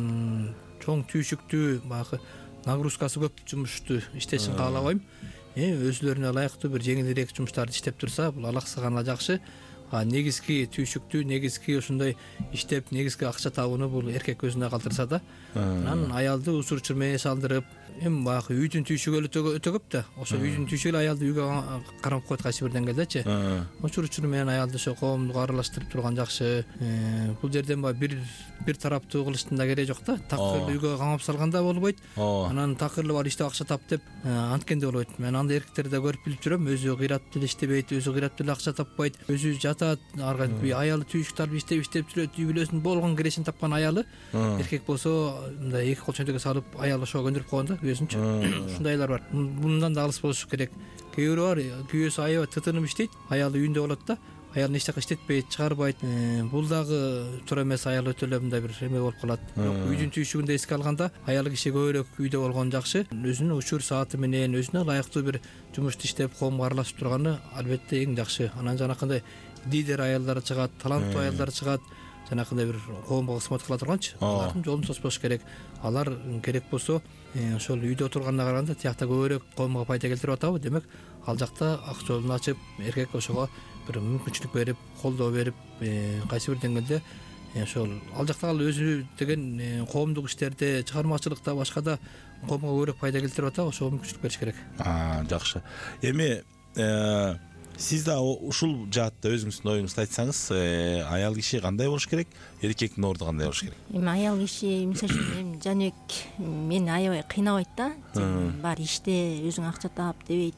чоң түйшүктүү, баягы нагрузкасы көп жумушту иштешин каалабайм. Өзүлөрүнө ылайыктуу бир жеңилирээк жумуштарды иштеп турса, бул алаксаган жакшы. Негизги түйшүктүү, негизги ошондой иштеп, негизги акча табууну бул эркек өзүнө калтырса да. Анан аялды усур чырмээ салдырып, эми баягы үйдүн түйшүгү өтө көп да. Ошо үйдүн түйшүгү аялды үйгө карап коет кайсы бир деңгээлдечи. Учур чыр менен аялды ошо коомдук аралаштырып турган жакшы. Бул жерден бир бир тараптуу кылыштын да кереги жок да. Такыр үйгө камап салганда болбойт. Анан такырлы бар иштеп акча тап деп анткенде болбойт. Мен андай эркектерди да көрүп билип жүрөм. Өзү кыйрат эле иштебейт, өзү кыйрат эле акча таппайт, өзү жатат, аркантип аялы түйшүк тартып иштеп иштеп жүрөт. Үй бүлөсүнүн болгон кирешин тапкан аялы. Эркек болсо мындай эки кол чөнтөгө салып аял ошого көндүрүп койгон да өзүнчө. Ушундайлар бар. Мындан да алыс болуш керек. Кээ бирөө бар, күйөөсү аябай тытынып иштейт, аялы үйүндө болот да. Аялын эч жака иштетпейт, чыгарбайт. Бул дагы туура эмес, аял өтө эле мындай бир эме болуп калат. Бирок үйдүн түйшүгүндө эске алганда аял киши көбүрөөк үйдө болгон жакшы. Өзүнүн учур сааты менен өзүнө ылайыктуу бир жумушту иштеп коомго аралашып турганы албетте эң жакшы. Анан жанакындай лидер аялдар чыгат, таланттуу аялдар чыгат. Жанакындай бир коомго кызмат кыла турганчы. Алардын жолун тоспош керек. Алар керек болсо ошол үйдө отурганына караганда тиякта көбүрөөк коомго пайда келтирип атабы. Демек ал жакта ак жолун ачып, эркек ошого бир мүмкүнчүлүк берип, колдоо берип, кайсы бир деңгээлде ошол ал жактагы өзү деген коомдук иштерде, чыгармачылыкта, башка да коомго көбүрөөк пайда келтирип атат, ошого мүмкүнчүлүк бериш керек. Жакшы. Эми сиз да ушул жаатта өзүңүздүн оюңузду айтсаңыз, аял киши кандай болуш керек, эркектин орду кандай болуш керек? Эми аял киши мисалы үчүн Жаныбек мени аябай кыйнабайт да. Баары иште, өзүң акча таап дебейт.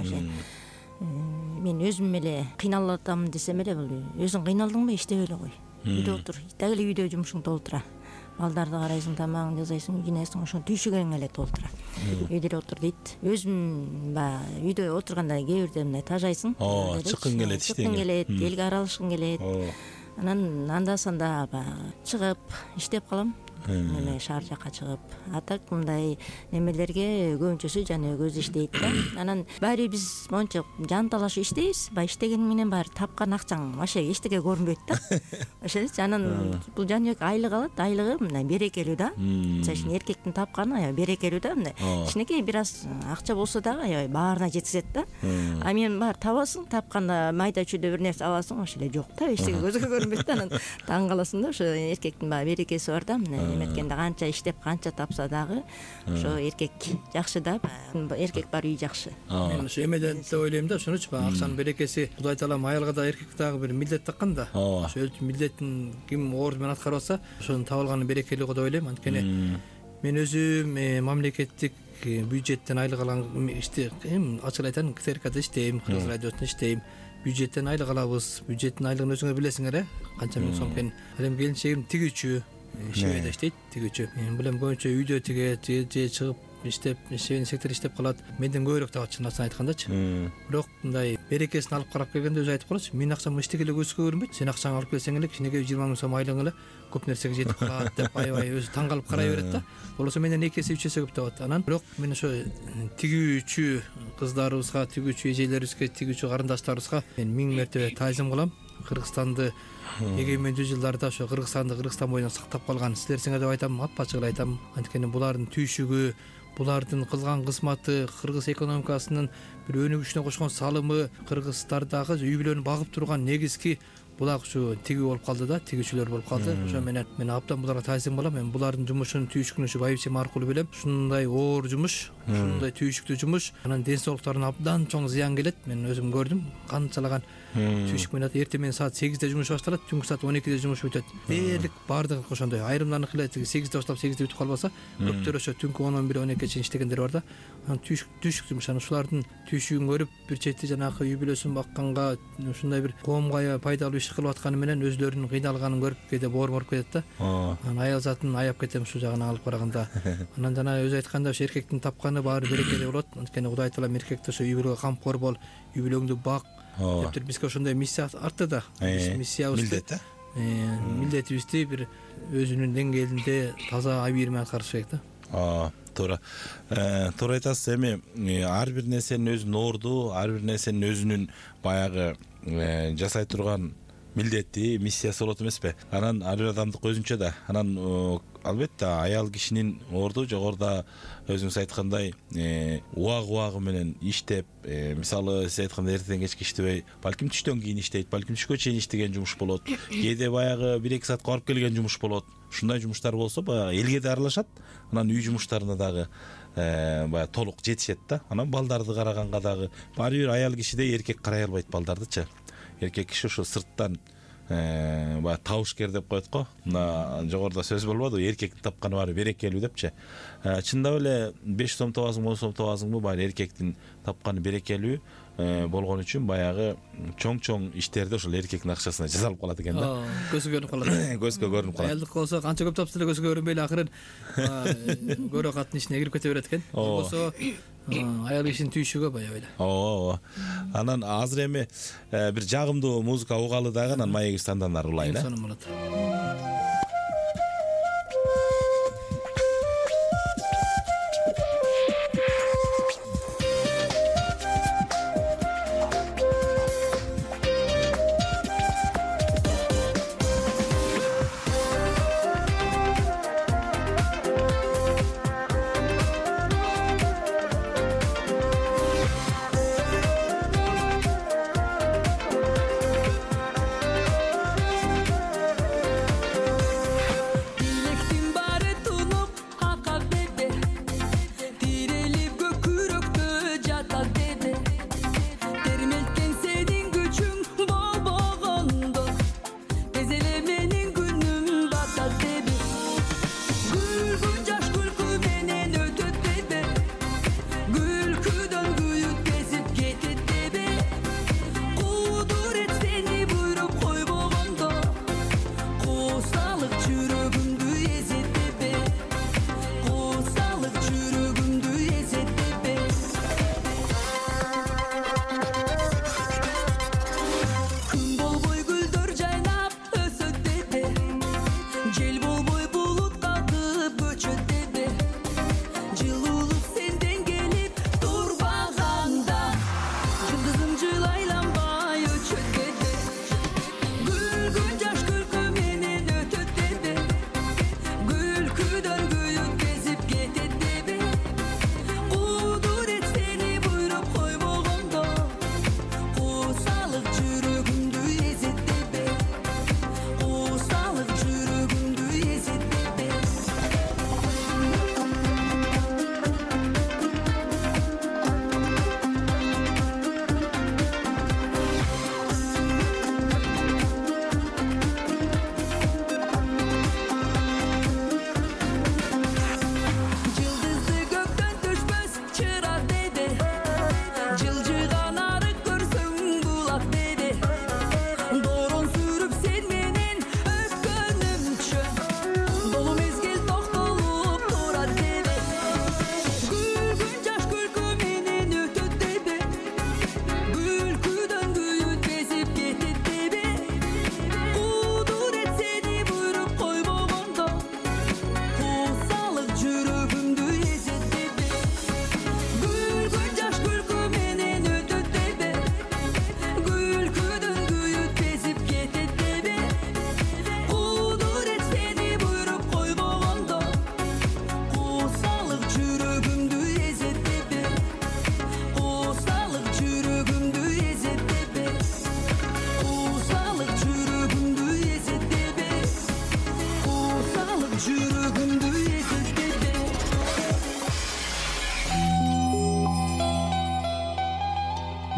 Мен өзүм эле кыйналып атам десем эле, бул өзүң кыйналдыңбы, иштеп эле кой. Үйдө отур, так эле үйдө жумушуң толтура. Балдарды карайсың, тамагың жасайсың, жинайсың, ошо түйшүгөң эле толтура. Үйдө эле отур дейт. Өзүм баягы үйдө отурганда кээ бирде мындай тажайсың. Чыккың келет, чыккың келет, элге аралашкың келет. Анан анда санда баягы чыгып иштеп калам. Эме шаар жакка чыгып, а так мындай немелерге көбүнчөсү жана көз иштейт да. Анан баары биз монча жан талашып иштейбиз. Баягы иштеген менен баары тапкан акчаң вообще эчтеке көрүнбөйт да. Ошончу анан бул Жаныбек айлык алат, айлыгы мындай берекелүү да. Мисалы үчүн эркектин тапканы аябай берекелүү да. Мындай кичинекей бир аз акча болсо дагы аябай баарына жеткизет да. А мен баары табасың, тапканда майда чүйдө бир нерсе аласың, ошо эле жок да, эчтеке көзгө көрүнбөйт да. Анан таң каласың да, ошо эркектин баягы берекеси бар да. Эметкенде канча иштеп, канча тапса дагы ошо эркек жакшы да, эркек бар үй жакшы. Мен ошо эмеден деп ойлойм да, ошонучу баягы акчанын берекеси Кудай таалам аялга да эркекке дагы бир милдет таккан да. Ошо милдетин ким орду менен аткарып атса, ошонун табылганы берекелүү го деп ойлойм. Анткени мен өзүм мамлекеттик бюджеттен айлык алган ишти, ачык айтайын, КТРКда иштейм, Кыргыз радиосунда иштейм. Бюджеттен айлык алабыз. Бюджеттин айлыгын өзүңөр билесиңер, э? Канча миң сом экен. Алем келинчегим тигүүчү. Шебеде иштейт, тигүүчү. Мен билем көбүнчө үйдө тигет, же чыгып иштеп, шебен сектор иштеп калат. Менден көбүрөөк табат, чынын айткандачы. Бирок мындай берекесин алып карап келгенде өзү айтып калат, менин акчам эчтеке эле көзгө көрүнбөйт. Сен акчаңды алып келсең эле кичинекей жыйырма миң сом айлыгың эле көп нерсеге жетип калат деп аябай өзү таң калып карай берет да. Болсо менден эки эсе, үч эсе көп табат. Анан бирок мен ошо тигүүчү кыздарыбызга, тигүүчү эжелерибизге, тигүүчү карындаштарыбызга мен миң мертебе таазим кылам. Кыргызстанды эгемендүү жылдарда ошо Кыргызстанды Кыргызстан боюнан сактап калган силерсиңер деп айтам, ап-ачык эле айтам. Анткени булардын түйшүгү, булардын кылган кызматы, кыргыз экономикасынын бир өнүгүшүнө кошкон салымы, кыргыздардагы үй бүлөнү багып турган негизги булак ушу тигүү болуп калды да, тигүүчүлөр болуп калды. Ошо менен мен абдан буларга таазим кылам. Мен булардын жумушун, түйшүгүн ушу байбичем аркылуу билем. Ушундай оор жумуш, ушундай түйшүктүү жумуш, анан ден соолуктарына абдан чоң зыян келет. Мен өзүм көрдүм. Канчалаган түйшүк менен эртең менен саат сегизде жумуш башталат, түнкү саат он экиде жумуш бүтөт. Дээрлик баардыгы ошондой. Айрымдарыныкы эле сегизде башталып сегизде бүтүп калбаса, көптөр ошо түнкү он он бир он экиге чейин иштегендер бар да. Анан түйшүк түйшүк жумуш. Анан ушулардын түйшүгүн көрүп, бир чети жанагы үй бүлөсүн бакканга, ушундай бир коомго пайдалуу иш кылып атканы менен өзлөрүнүн кыйналганын көрүп кээде боорум ооруп кетет да. Анан аял затын аяп кетем ушул жагына алып караганда. Анан жана өзү айтканда ошо эркектин тапканы баары берекелүү болот. Анткени Кудай таалам эркекти ошо үй бүлөгө камкор бол, үй бүлөңдү бак деп бизге ошондой миссия артты да. Миссиябыз милдет, милдетибизди бир өзүнүн деңгээлинде таза абийир менен аткарыш керек да. Туура. Туура айтасыз. Эми ар бир нерсенин өзүнүн орду, ар бир нерсенин өзүнүн баягы жасай турган милдети, миссиясы болот эмеспи? Анан ар бир адамдык өзүнчө да. Анан албетте аял кишинин орду жогоруда өзүңүз айткандай убагы-убагы менен иштеп, мисалы сиз айткандай эртеден кечке иштебей, балким түштөн кийин иштейт, балким түшкө чейин иштеген жумуш болот. Кээде баягы бир эки саатка барып келген жумуш болот. Ушундай жумуштар болсо баягы элге да аралашат, анан үй жумуштарына дагы баягы толук жетишет да. Анан балдарды караганга дагы баары бир аял кишидей эркек карай албайт балдардычы. Эркек киши ошо сырттан баягы табышкер деп коет го. Мына жогоруда сөз болбодубу, эркектин тапканы баары берекелүү депчи. Чындап эле беш сом табасың, он сом табасыңбы, баары эркектин тапканы берекелүү болгон үчүн баягы чоң-чоң иштерде ошол эркектин акчасына жасалып калат экен да. Көзгө көрүнүп калат. Көзгө көрүнүп калат. Аялдык болсо канча көп тапса деле көзгө көрүнбөй эле акырын көрө каттын ишине кирип кете берет экен. Болсо аял кишинин түйшүгү баягы эле. Ооба. Анан азыр эми бир жагымдуу музыка угалы дагы, анан маегибизди андан ары улайлы. Сонун болот.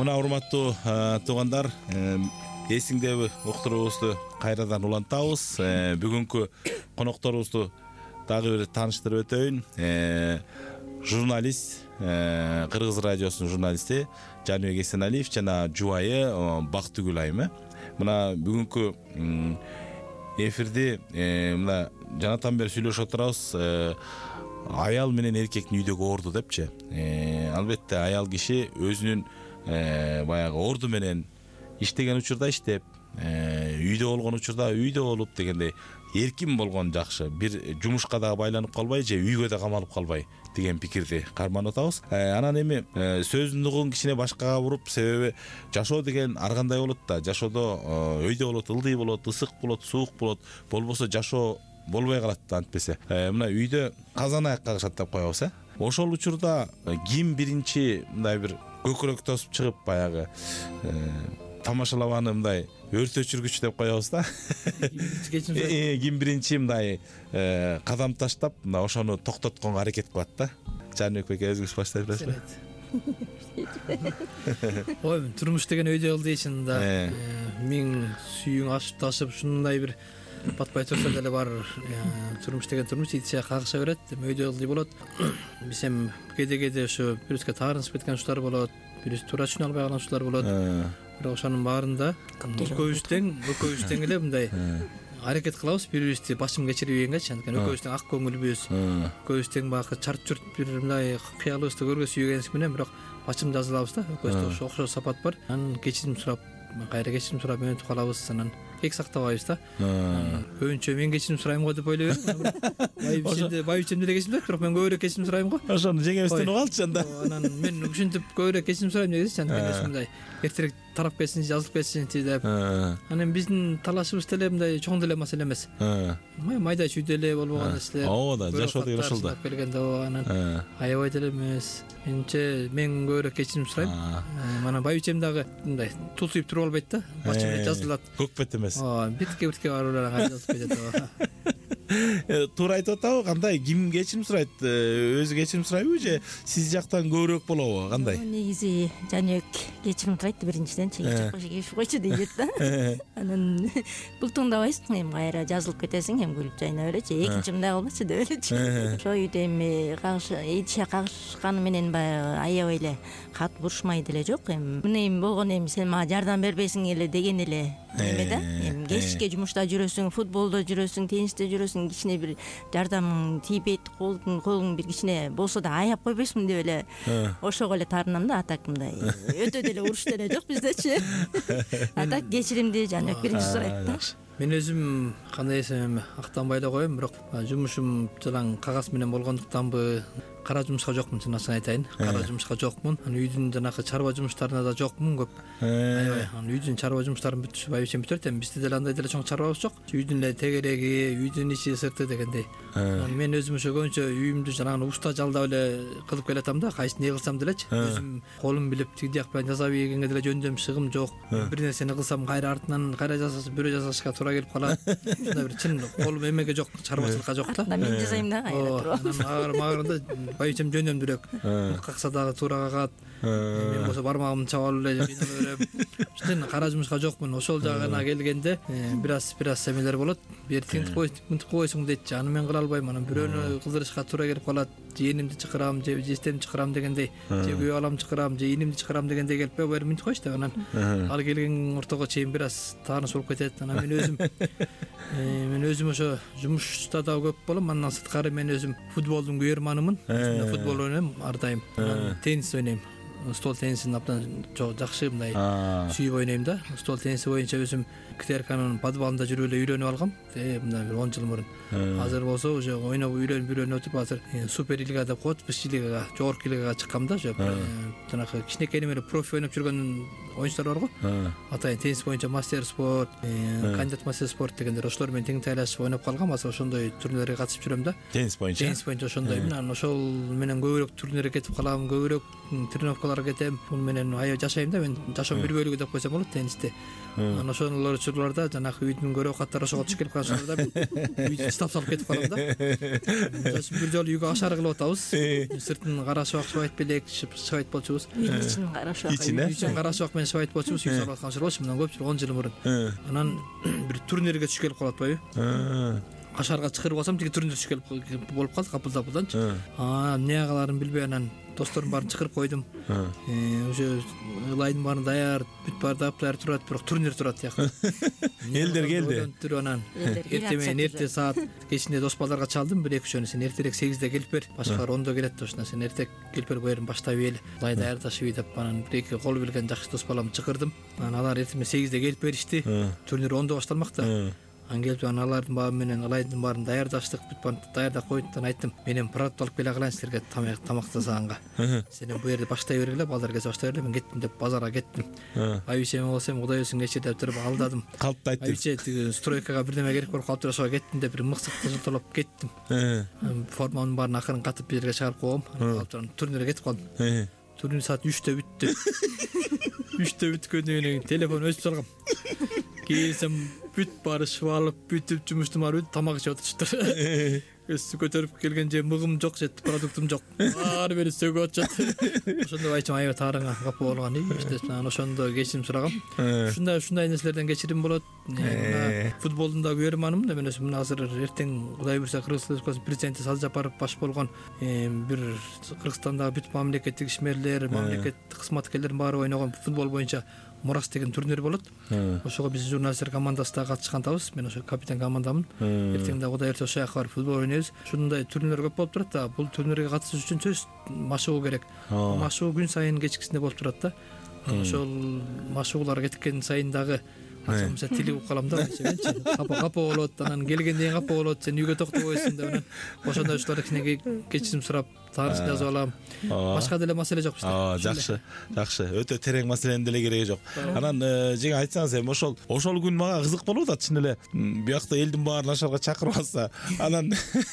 мына урматтуу туугандар, эсиңдеби уктуруубузду кайрадан улантабыз. Бүгүнкү конокторубузду дагы бир тааныштырып өтөйүн. Журналист, Кыргыз радиосунун журналисти Жаныбек Эсеналиев жана жубайы Бактыгүл айым. Мына бүгүнкү эфирди мына жанатан бери сүйлөшүп отурабыз. Аял менен эркектин үйдөгү орду депчи. Албетте аял киши өзүнүн баягы орду менен иштеген учурда иштеп, үйдө болгон учурда үйдө болуп дегендей эркин болгон жакшы. Бир жумушка дагы байланып калбай же үйгө да камалып калбай деген пикирди карманып атабыз. Анан эми сөздүн угун кичине башкага буруп, себеби жашоо деген ар кандай болот да. Жашоодо өйдө болот, ылдый болот, ысык болот, суук болот. Болбосо жашоо болбой калат да антпесе. Мына үйдө казан аяк кагышат деп коебуз, э. Ошол учурда ким биринчи мындай бир көкүрөк тосуп чыгып баягы тамашалабаны мындай өрт өчүргүч деп коебуз да. Ким биринчи мындай кадам таштап, мына ошону токтотконго аракет кылат да. Жаныбек беке, өзүңүз баштай бересизби? Ой, турмуш деген өйдө ыл дейсиң да. Миң сүйүң ашып ташып ушундай бир батпай турса деле бар. Турмуш деген турмуш итсе кагыша берет, өйдө ылдый болот. Биз эми кеде-кеде ошо бирибизге таарынышып кеткен учурлар болот, бирибиз туура түшүнө албай калган учурлар болот. Бирок ошонун баарында экөөбүз тең, экөөбүз тең эле мындай аракет кылабыз бири-бирибизди башым кечирбегенчи. Анткени экөөбүз тең ак көңүлбүз, экөөбүз тең багы чарт чурт бир мындай кыялыбызды көргө сүйгенибиз менен бирок башым жазылабыз да. Экөөбүздө ошо сапат бар. Анан кечирим сурап, кайра кечирим сурап мынтип калабыз. Анан эк сактабайбыз да. Көбүнчө мен кечирим сурайм го деп ойлой берем. Ошондо байбичем деле кечирим сурайт, бирок мен көбүрөөк кечирим сурайм го. Ошону жеңебизден угалчы анда. Анан мен ушинтип көбүрөөк кечирим сурайм дегенчи, анткени ушундай эртерээк тарап кетсин, жазылып кетсинчи деп. Анан биздин талашыбыз деле мындай чоң деле маселе эмес. Майда чүйдө эле болбогон нерселер. Ооба да, жашоо деген ошол да. Келгенде анан аябай деле эмес. Менче мен көбүрөөк кечирим сурайм. Мана байбичем дагы мындай тултуйуп туруп албайт да. Башым менен жазылат. Көкпет эмес. Ооба, битке битке барып жазылып кетет. Туура айтып атабы, кандай ким кечирим сурайт? Өзү кечирим сурайбы же сиз жактан көбүрөөк болобу? Кандай? Негизи Жаныбек кечирим сурайт биринчиден, кечирип койчу дейт да. Анан бул тыңдабайсың, эми кайра жазылып кетесиң, эми күлүп жайнап элечи, экинчи мындай болбочу деп элечи. Ошо үйдө эми кагыш, иче кагышканы менен баягы аябай эле кат бурушмай деле жок. Эми мына эми болгон, эми сен мага жардам бербейсиң эле деген эле эме да. Эми кечке жумушта жүрөсүң, футболдо жүрөсүң, теннисте жүрөсүң, кичине бир жардамың тийбейт, колуң колуң бир кичине болсо да аяп койбойсуңбу деп эле ошого эле таарынам да. Атак мындай өтө деле уруш деле жок биздечи. Атак кечиримди Жаныбек биринчи сурайт да. Мен өзүм кандай десем актанбай эле коем, бирок жумушум жалаң кагаз менен болгондуктанбы кара жумушка жокмун, чыныгын айтайын. Кара жумушка жокмун. Анан үйдүн жанакы чарба жумуштарына да жокмун көп. Аябай. Анан үйдүн чарба жумуштарын бүтүп байбичем бүтөрөт. Эми бизде деле андай деле чоң чарбабыз жок. Үйдүн эле тегереги, үйдүн ичи сырты дегендей. Мен өзүм ошо көбүнчө үйүмдү жанагы уста жалдап эле кылып келатам да. Кайсы не кылсам делечи. Өзүм колум билип тигдияк менен жасап ийгенге деле жөндөм шыгым жок. Бир нерсени кылсам кайра артынан кайра жасаса, бирөө жасашка туура келип калат. Мындай бир чын колум эмеге жок, чарбачылыкка жок да. Мен жасайм да, кайра туруп. Анан магырында байбичем жөндөмдүрөөк. Какса дагы туура кагат. Мен болсо бармагымды чаап алып эле кыйналып берем. Чын кара жумушка жокмун. Ошол жагына келгенде бир аз бир аз эмелер болот. Бир тинтип кой, мынтип койсуң дейт. Аны мен кыла албайм. Анан бирөөнү кылдырышка туура келип калат. Жээнимди чакырам, же жестемди чакырам дегендей, же күйөө аламды чакырам, же инимди чакырам дегендей келип бери мынтип койчу да. Анан ал келген ортого чейин бир аз тааныш болуп кетет. Анан мен өзүм мен өзүм ошо жумушта да көп болом. Андан сырткары мен өзүм футболдун күйөрманымын. Футбол ойнойм ар дайым. Теннис ойнойм. Стол теннисин абдан жакшы мындай сүйүп ойнойм да. Стол тенниси боюнча өзүм Ктерканын подвалында жүрүп эле үйрөнүп алгам. Мындай бир он жыл мурун. Азыр болсо уже ойноп үйрөнүп үйрөнүп өтүп азыр супер лига деп коет, высший лига, жогорку лигага чыккам да. Жанакы кичинекей эле профи ойноп жүргөн оюнчулар бар го. Атайын теннис боюнча мастер спорт, кандидат мастер спорт дегендер ошолор менен тең тайлашып ойноп калгам. Азыр ошондой турнирлерге катышып жүрөм да. Теннис боюнча. Теннис боюнча ошондой. Мен ошол менен көбүрөөк турнирге кетип калам, көбүрөөк тренировкалар учурларга кетем. Бул менен аябай жашайм да, мен жашоом бир бөлүгү деп койсом болот теннисте. Анан ошолор учурларда жанагы үйдүн көрө каттары ошого түшүп келип калышында үйдү стап салып кетип калам да. Бир жолу үйгө ашар кылып атабыз. Сыртын карашыбак шыбайт белек шыбайт болчубуз. Үйдүн ичин карашыбак. Үйдүн карашыбак менен шыбайт болчубуз. Үй салып аткан учур мындан көп жыл, он жыл мурун. Анан бир турнирге түшүп келип калып атпайбы? Ашарга чакырып алсам тиги турнир түшүп келип болуп калды капылдапылданчы. А эмне кыларын билбей анан досторум баарын чакырып койдум. Уже ылайдын баарын даяр, бүт баары даяр турат, бирок турнир турат тиякта. Элдер келди. Анан эртең менен эрте саат кечинде дос балдарга чалдым, бир эки үчөөнү сен эртерээк сегизде келип бер, башкалар ондо келет деп, ошондо сен эртең келип бер, бу жерин баштап ийели, ылай даярдашып үй деп анан бир эки кол билген жакшы дос баламды чакырдым. Анан алар эртең сегизде келип беришти. Турнир ондо башталмак да. Анан келип анан алардын баары менен ылайдын баарын даярдаштык, бүт баарын даярдап койдуктан айттым, менен продукт алып келе калайын силерге тамак жасаганга. Сенен бу жерде баштай бергиле, балдар кесе баштай бергиле, мен кеттим деп базарга кеттим. Айбичеме болсом Кудай өзүң кечир деп туруп алдадым. Калпты айттым. Айбиче тиги стройкага бирдеме керек болуп калыптыр, ошого кеттим деп бир мыксыкты жылтолоп кеттим. Формамдын баарын акырын катып бир жерге чыгарып койгом. Анан турнирге кетип калдым. Турнир саат үчтө бүттү. үчтө бүткөндөн кийин телефон өчүп салгам. Келсем бүт баары шыбалып, бүтүп жумуштум баары тамак ичип отурчуптар. Өссү көтөрүп келген же мыгым жок, же продуктум жок. Баары бери сөгүп атышат. Ошондо айтчам, аябай таарыңа капа болгон ийиш деп, анан ошондо кечирим сурагам. Ушундай ушундай нерселерден кечирим болот. Футболдун да көрөрманмын да, мен мына азыр эртең Кудай буйрса Кыргызстан Республикасынын президенти Садыжапаров баш болгон бир Кыргызстандагы бүт мамлекеттик ишмерлер, мамлекеттик кызматкерлердин баары ойногон футбол боюнча Мурас деген турнир болот. Ошого биз журналисттер командасы да катышкандабыз. Мен ошо капитан командамын. Эртең да Кудай буйрса ошол жака барып футбол ойнойбуз. Ушундай турнирлер көп болуп турат да. Бул турнирге катышыш үчүн сөз машыгуу керек. Машыгуу күн сайын кечкисинде болуп турат да. Ошол машыгуулар кеткен сайын дагы ачам се тили ук калам да. Капа капа болот, анан келгенден кийин капа болот, сен үйгө токтобойсуң деп анан ошондой ушулар кичине кечирим сурап таарысын жазып алам. Башка деле маселе жок бизде. Жакшы, жакшы. Өтө терең маселенин деле кереги жок. Анан жеге айтсаңыз эми ошол ошол күн мага кызык болуп атат чын эле. Биякта элдин баарын ашарга чакырып алса, анан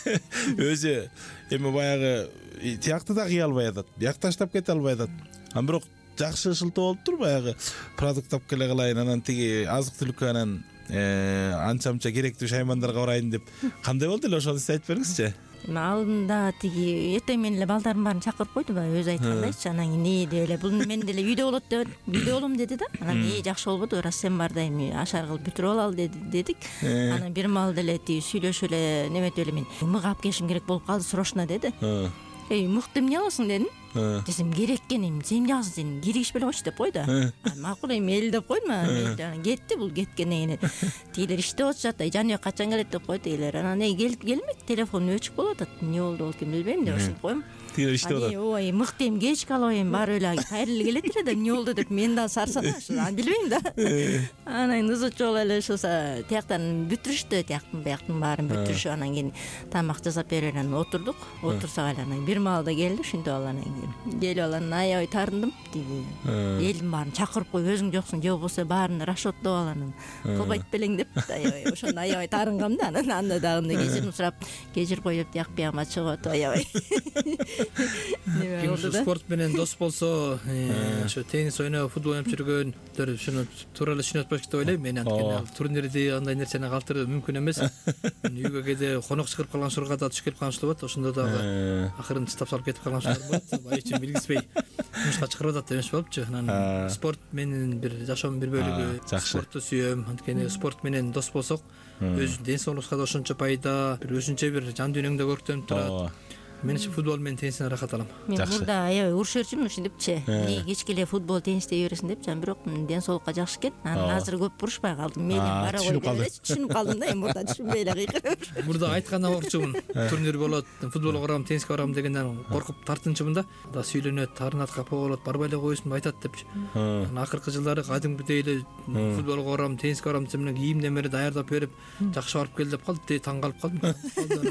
өзү эми баягы тиякты да кыя албай атат. Биякта таштап кете албай атат. Анан бирок жакшы ышылтуу болуптур, баягы продукт алып келе калайын, анан тиги азык түлүккө анан анча-мынча керектүү шаймандарга барайын деп. Кандай болду эле ошону сиз айтып бериңизчи. Алдында тиги эртең менен эле балдардын баарын чакырып койду, баягы өзү айткандайчы. Анан эмне деп эле бул мен деле үйдө болот деп, үйдө болом деди да. Анан ээ жакшы болбоду, раз сен барда эми ашар кылып бүтүрүп алалы дедик. Анан бир маал деле тиги сүйлөшүп эле неметип эле мен мык алып келишим керек болуп калды, срочно деди. Эй, мыкты эмне аласың дедим. Десем керек экен, эми сен эмне аласың, сен киргизбей койчу деп койду. Макул эми эл деп койдум. Анан кетти, бул кеткенден кийин тигилер иштеп отушат, жаныбек качан келет деп койду тигилер. Анан эй келмек, телефон өчүк болуп атат. Эмне болду болкин билбейм деп ушинтип койдум. Тигилер иштеп атат. Ой, мыкты эми кечке алайын, баары эле кайрылы келет эле да, эмне болду деп мен да сарсана, аны билбейм да. Анан ызычы болуп эле ушулса тияктан бүтүрүштү, тияктын бияктын баарын бүтүрүшүп, анан кийин тамак жасап берип анан отурдук. Отурсак эле анан бир маалда келди, ушинтип алып анан келип алып аябай таарындым. Тиги элдин баарын чакырып коюп, өзүң жоксуң же болбосо баарын расчеттеп ал, анан кылбайт белең деп аябай ошондо аябай таарынгам да. Анан анда дагы кечирим сурап кечирип коюп тияк биягыма чыгып атып аябай. Ким спорт менен дос болсо, ошо теннис ойноп, футбол ойноп жүргөндөр ушуну туура эле түшүнөт болчу деп ойлойм. Мен анткени турнирди андай нерсени калтыруу мүмкүн эмес. Үйгө кээде конок чыгарып калган учурга да түшүп келип калыштуу болот. Ошондо дагы акырын тыштап салып кетип калган учурлар болот. Байчы билгизбей жумушка чыгарып атат эмес болупчу. Анан спорт менин бир жашоомдун бир бөлүгү. Спортду сүйөм. Анткени спорт менен дос болсок, өзүнүн ден соолугубузга да ошончо пайда, бир өзүнчө бир жан дүйнөңдө көрктөнүп турат. Мен футбол менен теннистен рахат алам. Мен мурда аябай урушуучумун ушинтипчи. Эмне кечке эле футбол, теннис дей бересиң депчи, бирок ден соолукка жакшы экен. Анан азыр көп урушпай калдым. Мен бара койдум деп түшүнүп калдым да. Эми мурда түшүнбөй эле кыйкырып. Мурда айтканда коркчумун. Турнир болот, футболго барам, тенниске барам дегенден коркуп тартынчумун да. Да сүйлөнөт, тарынат, капа болот, барбай эле койсун айтат депчи. Анан акыркы жылдары кадимкидей эле футболго барам, тенниске барам десем, кийим немери даярдап берип, жакшы барып кел деп калды. Таң калып калдым.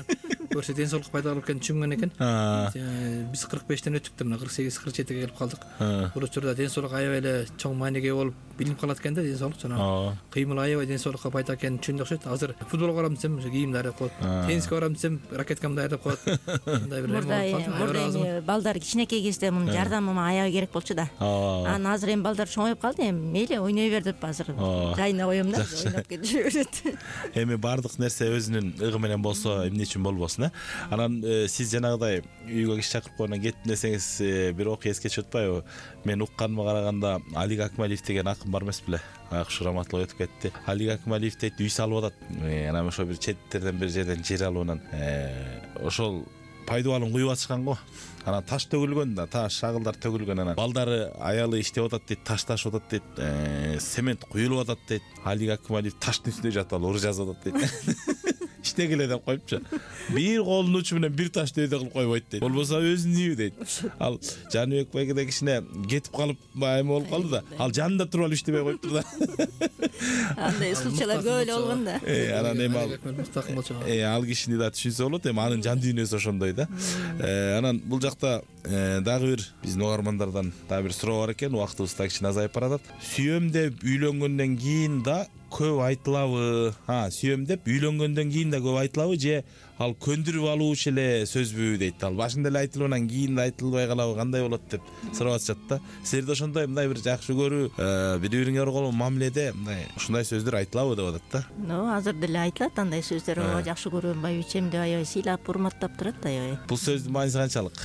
көрсө ден соолук пайдалуу экенин түшүнгөн экен. Биз кырк бештен өттүк да мына кырк сегиз кырк жетиге келип калдык. Бул учурда ден соолук аябай эле чоң мааниге болуп билинип калат экен да, ден соолук жана кыймыл аябай ден соолукка пайда экенин түшүндү окшойт. Азыр футболго барам десем ушу кийим даярдап коет, тенниске барам десем ракеткамды даярдап коет. Мындай бир мурда балдар кичинекей кезде мунун жардамы аябай керек болчу да. Анан азыр эми балдар чоңоюп калды, эми мейли ойной бер деп азыр жайына коем да, ойноп кетишип берет. Эми баардык нерсе өзүнүн ыгы менен болсо эмне үчүн болбосун, э? Анан сиз жанагыдай үйгө киши чакырып койгондон кеттим десеңиз бир окуя эске түшүп атпайбы? Мен укканыма караганда Алик Акмалиев деген акын бар эмес беле? Акшы раматлык өтүп кетти. Алик Акмалиев дейт, үй салып атат. Анан ошо бир четтерден бир жерден жер алып анан ошол пайдубалын куюп атышкан го. Анан таш төгүлгөн да, таш шагылдар төгүлгөн. Анан балдары аялы иштеп атат дейт, таш ташып атат дейт, цемент куюлуп атат дейт. Алик Акмалиев таштын үстүндө жатып алып ыр жазып атат дейт. Иштегиле деп коюпчу. Бир колунун учу менен бир ташты өйдө кылып койбойт дейт. Болбосо өзүнүн үйү дейт. Ал Жаныбек байгеде кичине кетип калып эме болуп калды да. Ал жанында туруп алып иштебей коюптур да. Андай случайлар көп эле болгон да. Анан эми ал Э, ал кишини да түшүнсө болот, эми анын жан дүйнөсү ошондой да. Анан бул жакта дагы бир биздин угармандардан дагы бир суроо бар экен, убактыбыз да кичине азайып баратат. Сүйөм деп үйлөнгөндөн кийин да көп айтылабы? Ha, сүйөм деп үйлөнгөндөн кийин да көп айтылабы же ал көндүрүп алуучу эле сөзбү дейт. Ал башында эле айтылып анан кийин да айтылбай калабы, кандай болот деп сурап атышат да. Силерде ошондой мындай бир жакшы көрүү, бири-бириңер болгон мамиледе мындай ушундай сөздөр айтылабы деп атат да. Ну, азыр деле айтылат андай сөздөр. Ооба, жакшы көрөм, байбичем деп аябай сыйлап, урматтап турат да аябай. Бул сөздүн мааниси канчалык?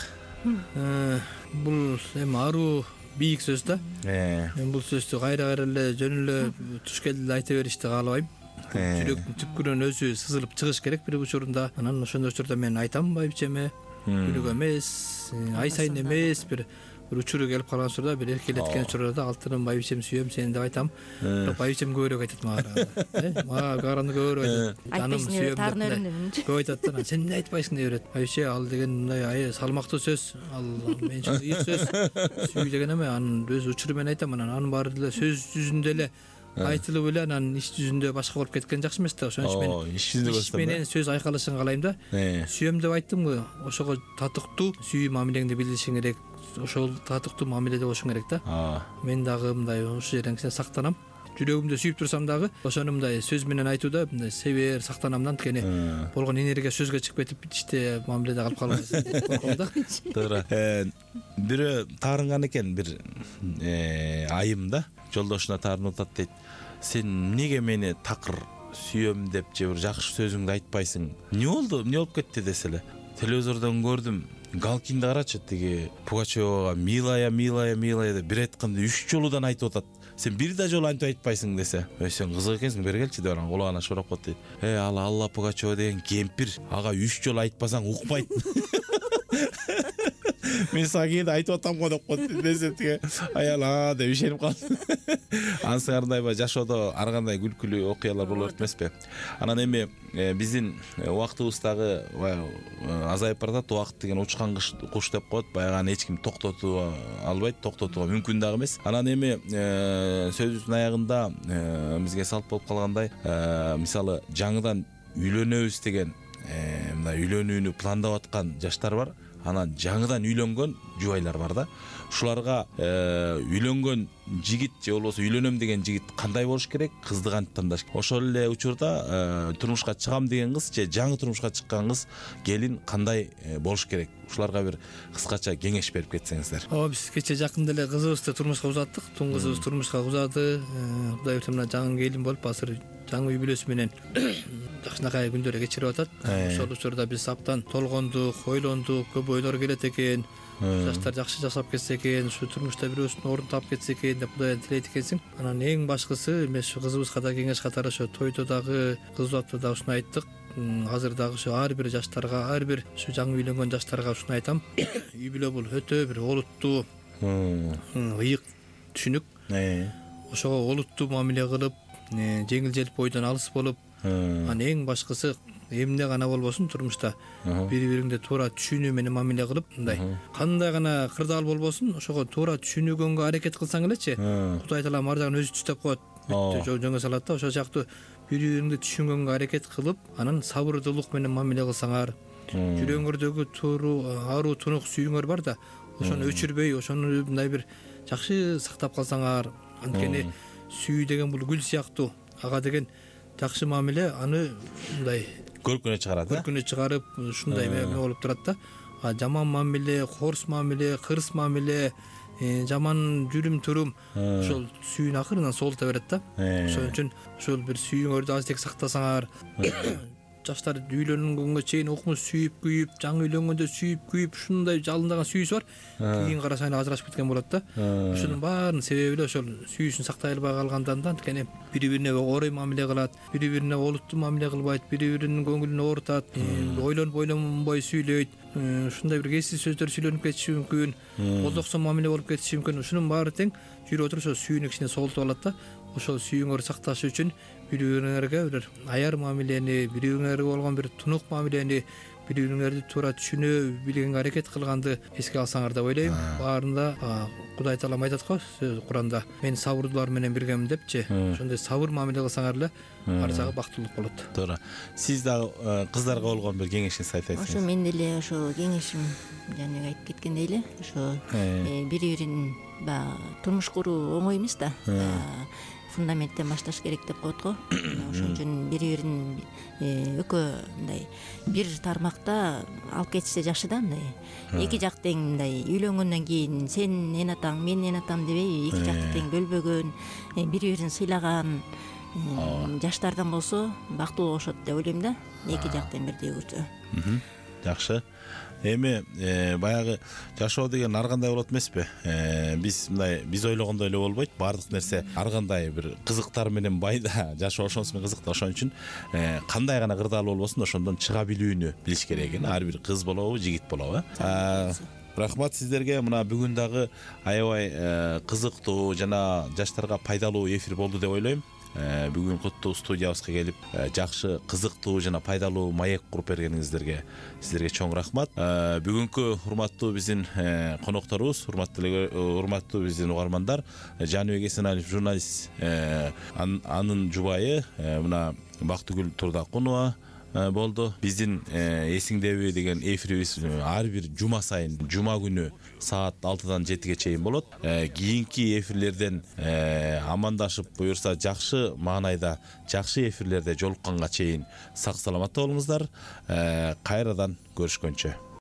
Бул эми аруу бийик сөз да. Мен бул сөздү кайра-кайра эле жөн эле туш келди айта беришти каалабайм. Жүрөктүн түпкүрүнөн өзү сызылып чыгыш керек бир учурунда. Анан ошондой учурда мен айтам байбичеме, күнүгө эмес, ай сайын эмес, бир бир учуру келип калган учурда, бир эркелеткен учурда алтыным байбичем сүйөм сени деп айтам. Бирок байбичем көбүрөөк айтат мага. Мага караганда көбүрөөк айтат. Жаным сүйөм деп көп айтат да. Сен эмне айтпайсың деп берет. Байбиче, ал деген мындай салмактуу сөз, ал мен үчүн ыйык сөз. Сүй деген эме, анын өз учуру менен айтам. Анан анын баары деле сөз жүзүндө эле айтылып эле анан иш жүзүндө башка болуп кеткен жакшы эмес да. Ошон үчүн мен иш менен сөз айкалышын каалайм да. Сүйөм деп айттымбы, ошого татыктуу сүйүү мамилеңди билдиришиң керек. Ошол татыктуу мамиледе болушуң керек да. Мен дагы мындай ошол жерден кичине сактанам. Жүрөгүмдө сүйүп турсам дагы ошону мындай сөз менен айтууда мындай себер, сактанам да. Анткени болгон энергия сөзгө чыгып кетип иште мамиледе калып калабыз деп корком да. Туура. Бирөө таарынган экен, бир айым да. Жолдошуна таарынып атат дейт. Сен эмнеге мени такыр сүйөм деп же бир жакшы сөзүңдү айтпайсың? Эмне болду? Эмне болуп кетти десе эле. Телевизордон көрдүм. Галкинди карачы, тиги Пугачевага милая, милая, милая деп бир айтканды үч жолудан айтып атат. Сен бир да жолу антип айтпайсың десе. Ой, сен кызык экенсиң, бери келчи деп анан кулагына шорап коет дейт. Э, ал Алла Пугачева деген кемпир, ага үч жолу айтпасаң укпайт. Мен сага кээде айтып атам го деп коет десе тиги аял а деп ишенип калды. Ансыңардайбы жашоодо ар кандай күлкүлүү окуялар боло берет эмеспи? Анан эми биздин убактыбыз дагы азайып баратат. Убакыт деген учкан куш деп коет. Баягы эч ким токтотуп албайт, токтотууга мүмкүн дагы эмес. Анан эми сөзүбүздүн аягында бизге салт болуп калгандай, мисалы жаңыдан үйлөнөбүз деген мындай үйлөнүүнү пландап аткан жаштар бар. Анан жаңыдан үйлөнгөн жубайлар бар да. Ушуларга үйлөнгөн жигит же болбосо үйлөнөм деген жигит кандай болуш керек, кызды кантип тандаш керек? Ошол эле учурда турмушка чыгам деген кыз же жаңы турмушка чыккан кыз, келин кандай болуш керек? Ушуларга бир кыскача кеңеш берип кетсеңиздер. Ооба, биз кече жакында эле кызыбызды турмушка узаттык. Тун кызыбыз турмушка узады. Кудай буйрса мына жаңы келин болуп азыр жаңы үй бүлөсү менен жакшынакай күндөр кечирип атат. Ошол учурда биз абдан толгондук, ойлондук, көп ойлор келет экен. Жаштар жакшы жашап кетсе экен, ушу турмушта бирөөсүн орун таап кетсе экен деп Кудайдан тилейт экенсиң. Анан эң башкысы эмес, ушу кызыбызга да кеңеш катары ошо тойдо дагы, кыз убакта да ушуну айттык. Азыр дагы ошо ар бир жаштарга, ар бир ушу жаңы үйлөнгөн жаштарга ушуну айтам. Үй бүлө бул өтө бир олуттуу, ыйык түшүнүк. Ошого олуттуу мамиле кылып, жеңил желп бойдон алыс болуп, анан эң башкысы эмне гана болбосун турмушта бири-бириңди туура түшүнүү менен мамиле кылып, мындай кандай гана кырдаал болбосун, ошого туура түшүнүүгөнгө аракет кылсаң элечи, Кудай таалам ар жагын өзү түзөп коет, жөнгө салат да. Ошол жактуу бири-бириңди түшүнгөнгө аракет кылып, анан сабырдуулук менен мамиле кылсаңар, жүрөгүңөрдөгү тууру ауру тунук сүйүүңөр бар да, ошону өчүрбөй, ошону мындай бир жакшы сактап калсаңар. Анткени сүйүү деген бул гүл сыяктуу, ага деген жакшы мамиле аны мындай көркүнө чыгарат, э? көркүнө чыгарып ушундай эме болуп турат да. А жаман мамиле, корс мамиле, кырс мамиле, жаман жүрүм турум ошол сүйүүнү акырынан соолута берет да. Ошон үчүн ошол бир сүйүүңөрдү азтек сактасаңар, жаштар үйлөнгөнгө чейин окмуш сүйүп күйүп, жаңы үйлөнгөндө сүйүп күйүп, ушундай жалындаган сүйүүсү бар. Кийин карасаң ажырашып кеткен болот да. Ошонун баарынын себеби эле ошол сүйүүсүн сактай албай калгандан да. Анткени бири-бирине орой мамиле кылат, бири-бирине олуттуу мамиле кылбайт, бири-биринин көңүлүн оорутат, ойлонуп ойлонбой сүйлөйт. Ушундай бир кесип сөздөр сүйлөнүп кетиши мүмкүн, колдоксон мамиле болуп кетиши мүмкүн. Ушунун баары тең жүрүп отуруп ошо сүйүүнү кичине соолтуп алат да. Ошол сүйүүңөр сакташ үчүн бири-бириңерге бир аяр мамилени, бири-бириңерге болгон бир тунук мамилени, бири-бириңерди туура түшүнүү билгенге аракет кылганды эске алсаңар деп ойлойм. Баарында Кудай таалам айтат го Куранда, мен сабырдуулар менен биргемин депчи. Ошондой сабыр мамиле кылсаңар эле ар жагы бактылык болот. Туура. Сиз дагы кыздарга болгон бир кеңешиңизди айтасыңыз. Ошо мен деле ошо кеңешим жана айтып кеткендей эле, ошо бири-бирин баягы турмуш куруу оңой эмес да. Фундаменттен башташ керек деп коет го. Ошон үчүн бири-бирин экөө мындай бир тармакта алып кетишсе жакшы да, мындай. Эки жак тең мындай үйлөнгөндөн кийин сен эн атаң, мен эн атам дебей, эки жакты тең бөлбөгөн, бири-бирин сыйлаган жаштардан болсо бактылуу болушот деп ойлойм да. Эки жактан бирдей көрсө. Жакшы. Эми баягы жашоо деген ар кандай болот эмеспи? Биз мындай биз ойлогондой эле болбойт. Баардык нерсе ар кандай бир кызыктар менен бай да, жашоо ошонусу менен кызык да. Ошон үчүн кандай гана кырдаал болбосун ошондон чыга билүүнү билиш керек экен. Ар бир кыз болобу, жигит болобу. Рахмат сиздерге. Мына бүгүн дагы аябай кызыктуу жана жаштарга пайдалуу эфир болду деп ойлойм. Бүгүн куттуу студиябызга келип жакшы, кызыктуу жана пайдалуу маек куруп бергениңиздерге сиздерге чоң рахмат. Бүгүнкү урматтуу биздин конокторубуз, урматтуу урматтуу биздин угармандар, Жаныбек Эсеналиев журналист, анын жубайы мына Бактыгүл Турдакунова болду. Биздин Эсиңдеби деген эфирибиз ар бир жума сайын жума күнү саат алтыдан жетиге чейин болот. Кийинки эфирлерден амандашып буюрса жакшы маанайда жакшы эфирлерде жолукканга чейин сак саламатта болуңуздар. Кайрадан көрүшкөнчө.